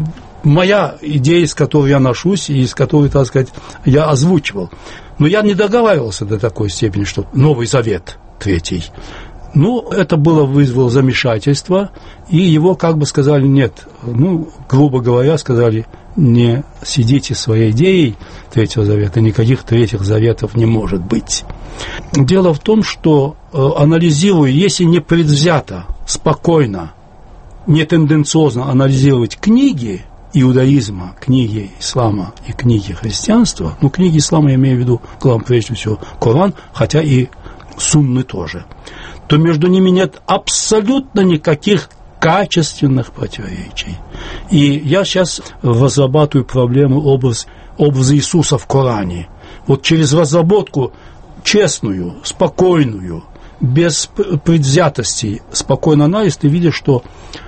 Speaker 8: моя идея, с которой я ношусь и с которой, так сказать, я озвучивал. Но я не договаривался до такой степени, что Новый Завет третий. Ну, это было вызвало замешательство, и его, как бы сказали, нет, ну, грубо говоря, сказали, не сидите своей идеей Третьего Завета, никаких Третьих Заветов не может быть. Дело в том, что, анализируя, если не предвзято, спокойно, не тенденциозно анализировать книги иудаизма, книги ислама и книги христианства, ну, книги ислама я имею в виду, главное, прежде всего, Коран, хотя и сунны тоже, то между ними нет абсолютно никаких качественных противоречий. И я сейчас разрабатываю проблему образ, образа Иисуса в Коране. Вот через разработку честную, спокойную, без предвзятостей, спокойный анализ, ты видишь, что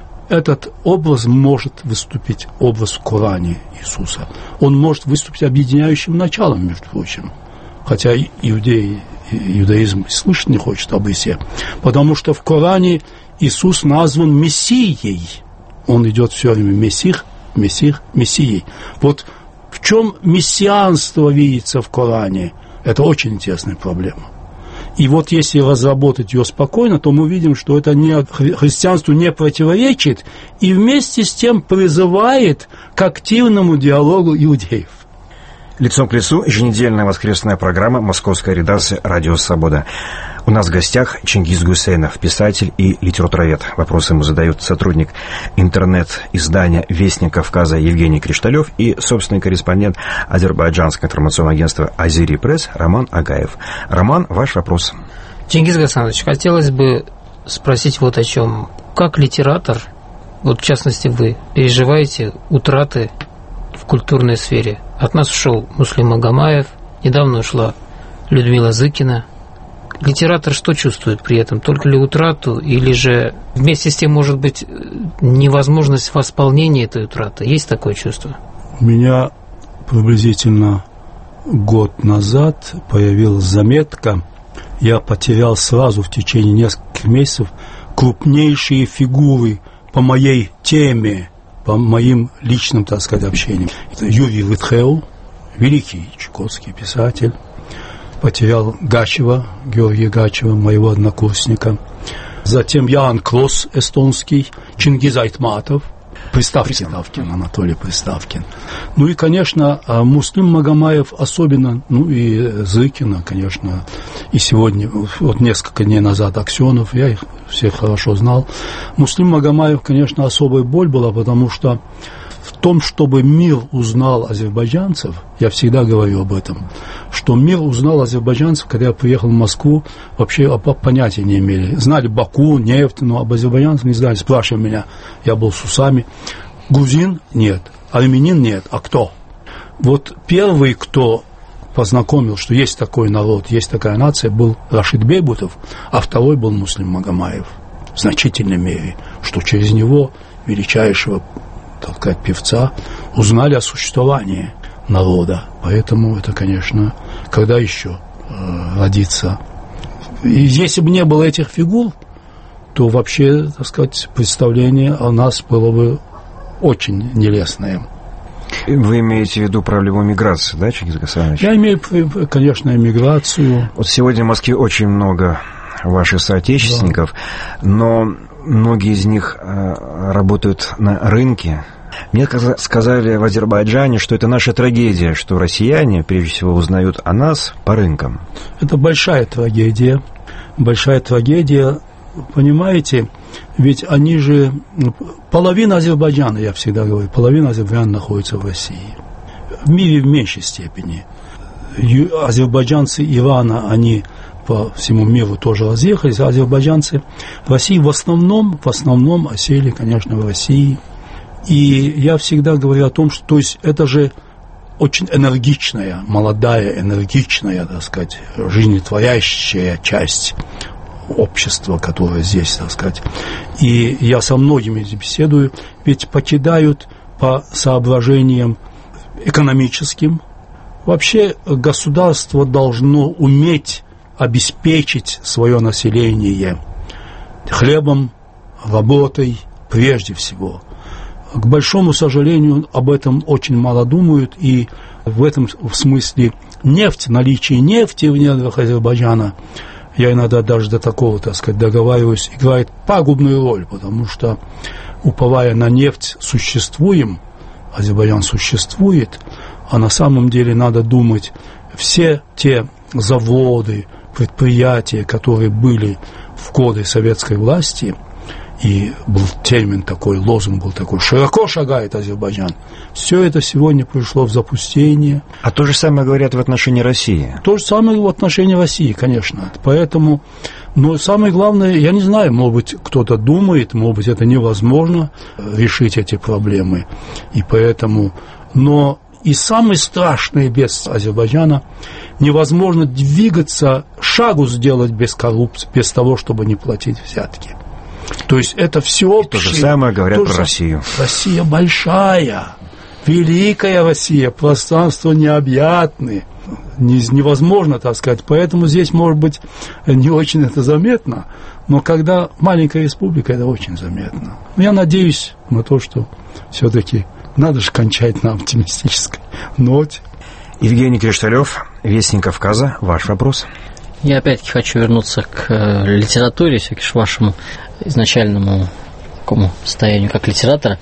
Speaker 8: этот образ может выступить, образ в Коране Иисуса. Он может выступить объединяющим началом, между прочим. Хотя иудеи, иудаизм слышать не хочет об Иисусе. Потому что в Коране Иисус назван Мессией. Он идет все время Мессих, Мессих, Мессией. Вот в чем мессианство видится в Коране, это очень интересная проблема. И вот если разработать ее спокойно, то мы видим, что это не, христианству не противоречит и вместе с тем призывает к активному диалогу иудеев.
Speaker 2: Лицом к лицу еженедельная воскресная программа московской редакции «Радио Свобода». У нас в гостях Чингиз Гусейнов, писатель и литературовед. Вопросы ему задает сотрудник интернет-издания «Вестник Кавказа» Евгений Кришталев и собственный корреспондент азербайджанского информационного агентства «Азери Пресс» Роман Агаев. Роман, ваш вопрос.
Speaker 9: Чингиз Гасанович, хотелось бы спросить вот о чем. Как литератор, вот в частности вы, переживаете утраты в культурной сфере? От нас ушел Муслим Магомаев, недавно ушла Людмила Зыкина. Литератор что чувствует при этом? Только ли утрату, или же вместе с тем, может быть, невозможность восполнения этой утраты? Есть такое чувство?
Speaker 8: У меня приблизительно год назад появилась заметка. Я потерял сразу в течение нескольких месяцев крупнейшие фигуры по моей теме, по моим личным, так сказать, общениям. Это Юрий Витхеу, великий чукотский писатель. Потерял Гачева, Георгия Гачева, моего однокурсника. Затем Ян Клосс, эстонский, Чингиз Айтматов, Приставкин, Приставкин, Анатолий Приставкин. Ну и, конечно, Муслим Магомаев особенно, ну и Зыкина, конечно, и сегодня, вот несколько дней назад Аксенов, я их всех хорошо знал. Муслим Магомаев, конечно, особая боль была, потому что в том, чтобы мир узнал азербайджанцев, я всегда говорю об этом, что мир узнал азербайджанцев, когда я приехал в Москву, вообще понятия не имели. Знали Баку, нефть, но об азербайджанцах не знали. Спрашивали меня, я был с усами. Грузин? Нет. Армянин? Нет. А кто? Вот первый, кто познакомил, что есть такой народ, есть такая нация, был Рашид Бейбутов, а второй был Муслим Магомаев. В значительной мере, что через него, величайшего, так сказать, певца, узнали о существовании народа. Поэтому это, конечно, когда еще э, родиться. И если бы не было этих фигур, то вообще, так сказать, представление о нас было бы очень нелестное.
Speaker 2: Вы имеете в виду проблему миграции, да, Чингиз Гасанович?
Speaker 8: Я имею, конечно, миграцию.
Speaker 2: Вот сегодня в Москве очень много ваших соотечественников, да. Но многие из них работают на рынке. Мне сказали в Азербайджане, что это наша трагедия, что россияне, прежде всего, узнают о нас по рынкам.
Speaker 8: Это большая трагедия, большая трагедия, понимаете, ведь они же, половина Азербайджана, я всегда говорю, половина Азербайджана находится в России. В мире в меньшей степени. Азербайджанцы Ирана, они по всему миру тоже разъехались, а азербайджанцы в России в основном, в основном осели, конечно, в России. И я всегда говорю о том, что, то есть, это же очень энергичная, молодая, энергичная, так сказать, жизнетворящая часть общества, которое здесь, так сказать. И я со многими беседую, ведь покидают по соображениям экономическим. Вообще государство должно уметь обеспечить свое население хлебом, работой, прежде всего. К большому сожалению, об этом очень мало думают, и в этом смысле нефть, наличие нефти в недрах Азербайджана, я иногда даже до такого, так сказать, договариваюсь, играет пагубную роль, потому что, уповая на нефть, существуем, Азербайджан существует, а на самом деле надо думать, все те заводы, предприятия, которые были в годы советской власти, и был термин такой, лозунг был такой, широко шагает Азербайджан. Все это сегодня пришло в запустение.
Speaker 2: А то же самое говорят в отношении России.
Speaker 8: То же самое в отношении России, конечно. Поэтому, но самое главное, я не знаю, может быть, кто-то думает, может быть, это невозможно решить эти проблемы. И поэтому, но и самое страшное без Азербайджана, невозможно двигаться, шагу сделать без коррупции, без того, чтобы не платить взятки. То есть это всеобщее.
Speaker 2: То же самое говорят про Россию.
Speaker 8: Россия большая, великая Россия, пространство необъятное, невозможно, так сказать. Поэтому здесь, может быть, не очень это заметно, но когда маленькая республика, это очень заметно. Я надеюсь на то, что все-таки надо же кончать на оптимистической ноте.
Speaker 2: Евгений Кришталев, Вестник Кавказа, ваш вопрос.
Speaker 10: Я опять-таки хочу вернуться к литературе, все-таки к вашему изначальному такому состоянию как литератора.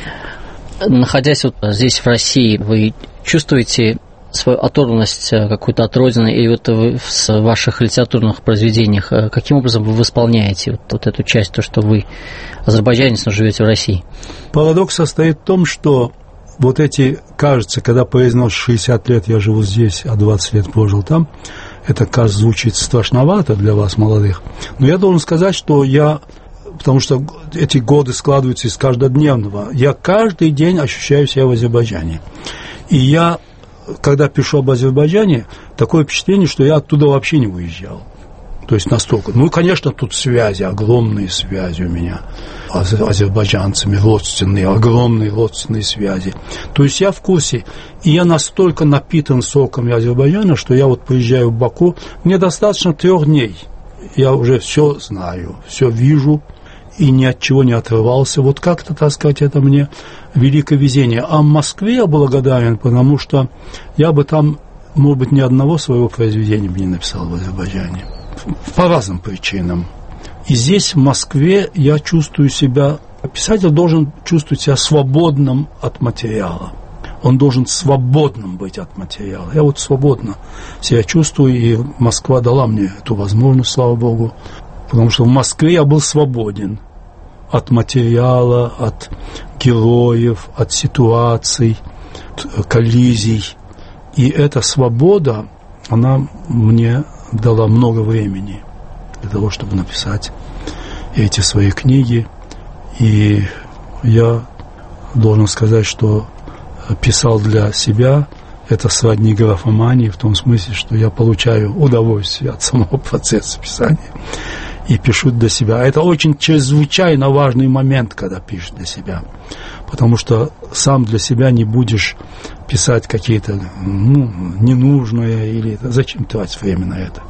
Speaker 10: Находясь вот здесь, в России, вы чувствуете свою оторванность какую-то от Родины, и вот вы в ваших литературных произведениях каким образом вы восполняете вот, вот эту часть, то, что вы азербайджанец, но живете в России?
Speaker 8: Парадокс состоит в том, что вот эти, кажется, когда произносишь шестьдесят лет я живу здесь, а двадцать лет прожил там, это, кажется, звучит страшновато для вас, молодых. Но я должен сказать, что я, потому что эти годы складываются из каждодневного, я каждый день ощущаю себя в Азербайджане. И я, когда пишу об Азербайджане, такое впечатление, что я оттуда вообще не выезжал. То есть настолько. Ну, конечно, тут связи, огромные связи у меня с азербайджанцами, родственные, огромные родственные связи. То есть я в курсе, и я настолько напитан соком Азербайджана, что я вот приезжаю в Баку, мне достаточно трех дней. Я уже все знаю, все вижу, и ни от чего не отрывался. Вот как-то, так сказать, это мне великое везение. А в Москве я благодарен, потому что я бы там, может быть, ни одного своего произведения бы не написал в Азербайджане. По разным причинам. И здесь, в Москве, я чувствую себя... Писатель должен чувствовать себя свободным от материала. Он должен свободным быть от материала. Я вот свободно себя чувствую, и Москва дала мне эту возможность, слава Богу. Потому что в Москве я был свободен от материала, от героев, от ситуаций, от коллизий. И эта свобода, она мне дала много времени для того, чтобы написать эти свои книги. И я должен сказать, что писал для себя, это сродни графомании, в том смысле, что я получаю удовольствие от самого процесса писания и пишу для себя. Это очень чрезвычайно важный момент, когда пишешь для себя, потому что сам для себя не будешь писать какие-то ну, ненужные, или зачем тратить время на это.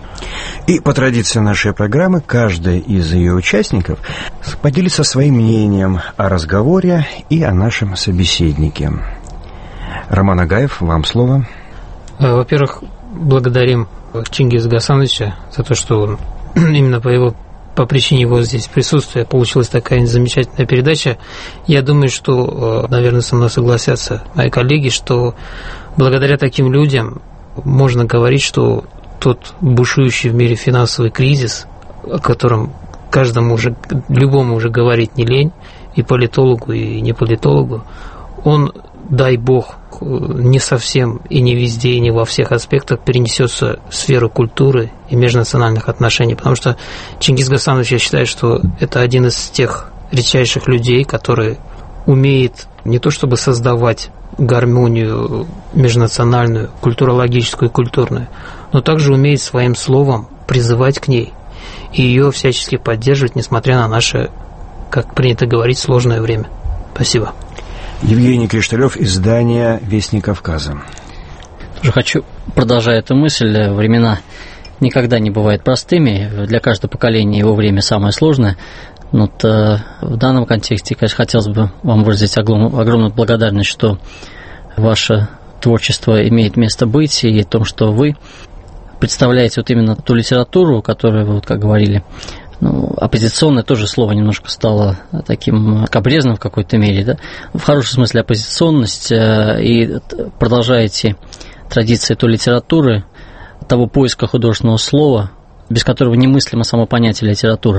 Speaker 2: И по традиции нашей программы каждый из ее участников поделится своим мнением о разговоре и о нашем собеседнике. Роман Агаев, вам слово.
Speaker 9: Во-первых, благодарим Чингиза Гасановича за то, что он именно по его по причине его здесь присутствия получилась такая замечательная передача. Я думаю, что, наверное, со мной согласятся мои коллеги, что благодаря таким людям можно говорить, что тот бушующий в мире финансовый кризис, о котором каждому уже, любому уже говорить не лень, и политологу, и не политологу, он, дай бог, не совсем и не везде, и не во всех аспектах перенесется в сферу культуры и межнациональных отношений, потому что Чингиз Гасанович, я считаю, что это один из тех редчайших людей, который умеет не то чтобы создавать гармонию межнациональную, культурологическую и культурную, но также умеет своим словом призывать к ней и ее всячески поддерживать, несмотря на наше, как принято говорить, сложное время. Спасибо.
Speaker 2: Евгений Кришталев, издание «Вестник Кавказа».
Speaker 10: Тоже хочу, продолжая эту мысль, времена никогда не бывают простыми, для каждого поколения его время самое сложное. Но вот, в данном контексте, конечно, хотелось бы вам выразить огромную благодарность, что ваше творчество имеет место быть, и о том, что вы представляете вот именно ту литературу, которую вы, вот, как говорили, ну, оппозиционное тоже слово немножко стало таким капризным в какой-то мере, да? В хорошем смысле оппозиционность, и продолжаете традиции той литературы, того поиска художественного слова, без которого немыслимо само понятие литературы,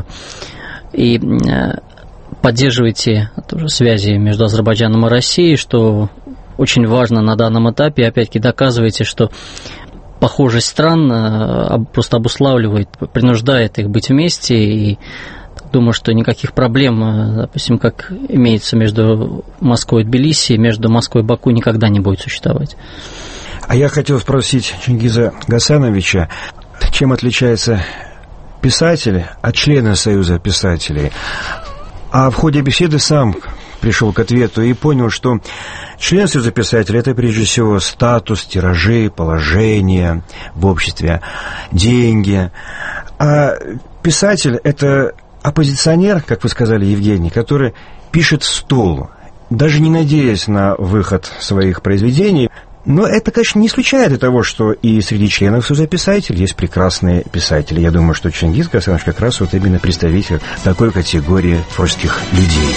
Speaker 10: и поддерживаете тоже связи между Азербайджаном и Россией, что очень важно на данном этапе, и опять-таки доказываете, что похожесть стран просто обуславливает, принуждает их быть вместе, и думаю, что никаких проблем, допустим, как имеется между Москвой и Тбилиси, между Москвой и Баку никогда не будет существовать.
Speaker 2: А я хотел спросить Чингиза Гасановича, чем отличается писатель от члена Союза писателей? А в ходе беседы сам пришел к ответу и понял, что член Союза писателей – это прежде всего статус, тиражи, положение в обществе, деньги. А писатель – это оппозиционер, как вы сказали, Евгений, который пишет в стол, даже не надеясь на выход своих произведений. Но это, конечно, не исключает и того, что и среди членов Союза писателей есть прекрасные писатели. Я думаю, что Чингиз Гасанович как раз вот именно представитель такой категории творческих людей.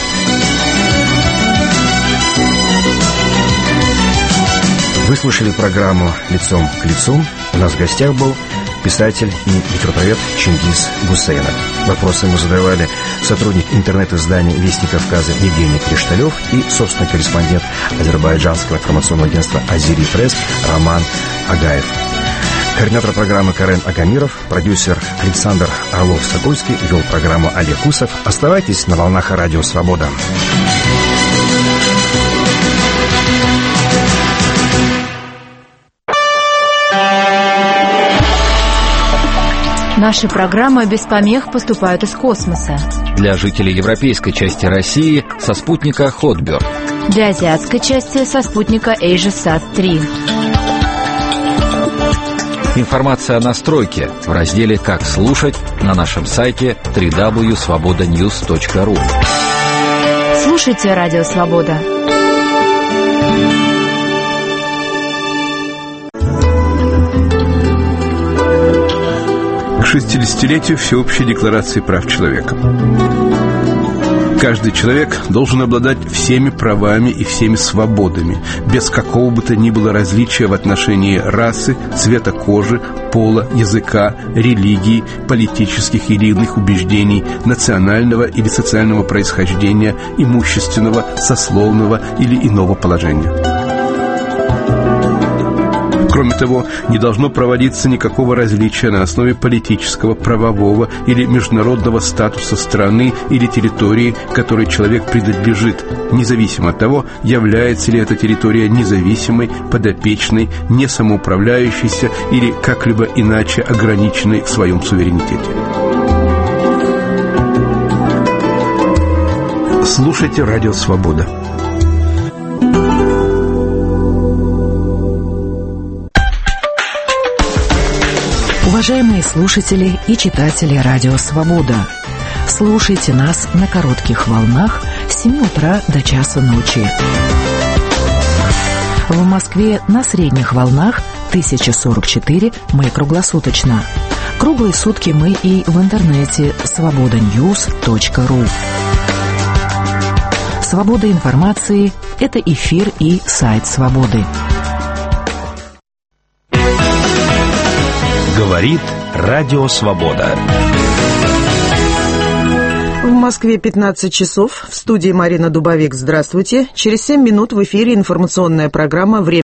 Speaker 2: Вы слушали программу «Лицом к лицу». У нас в гостях был писатель и литературовед Чингиз Гусейнов. Вопросы ему задавали сотрудник интернет-издания «Вестник Кавказа» Евгений Кришталев и собственный корреспондент азербайджанского информационного агентства «Азири Пресс» Роман Агаев. Координатор программы Карен Агамиров, продюсер Александр Орлов-Сокольский, вел программу Олег Кусов. Оставайтесь на волнах Радио Свобода.
Speaker 13: Наши программы без помех поступают из космоса.
Speaker 12: Для жителей европейской части России со спутника Хотберг.
Speaker 13: Для азиатской части со спутника AsiaSat три.
Speaker 12: Информация о настройке в разделе «Как слушать» на нашем сайте дабл ю дабл ю дабл ю точка свобода ньюс точка ру.
Speaker 13: Слушайте Радио Свобода.
Speaker 14: К шестидесятилетию Всеобщей декларации прав человека. Каждый человек должен обладать всеми правами и всеми свободами, без какого бы то ни было различия в отношении расы, цвета кожи, пола, языка, религии, политических или иных убеждений, национального или социального происхождения, имущественного, сословного или иного положения. Кроме того, не должно проводиться никакого различия на основе политического, правового или международного статуса страны или территории, которой человек принадлежит, независимо от того, является ли эта территория независимой, подопечной, несамоуправляющейся или как-либо иначе ограниченной в своем суверенитете. Слушайте Радио Свобода.
Speaker 15: Уважаемые слушатели и читатели Радио Свобода, слушайте нас на коротких волнах с семи утра до часу ночи. В Москве на средних волнах тысяча сорок четыре, мы круглосуточно. Круглые сутки мы и в интернете свобода ньюс точка ру. Свобода информации – это эфир и сайт «Свободы».
Speaker 2: Говорит Радио Свобода.
Speaker 16: В Москве пятнадцать часов. В студии Марина Дубовик. Здравствуйте. Через семь минут в эфире информационная программа «Время».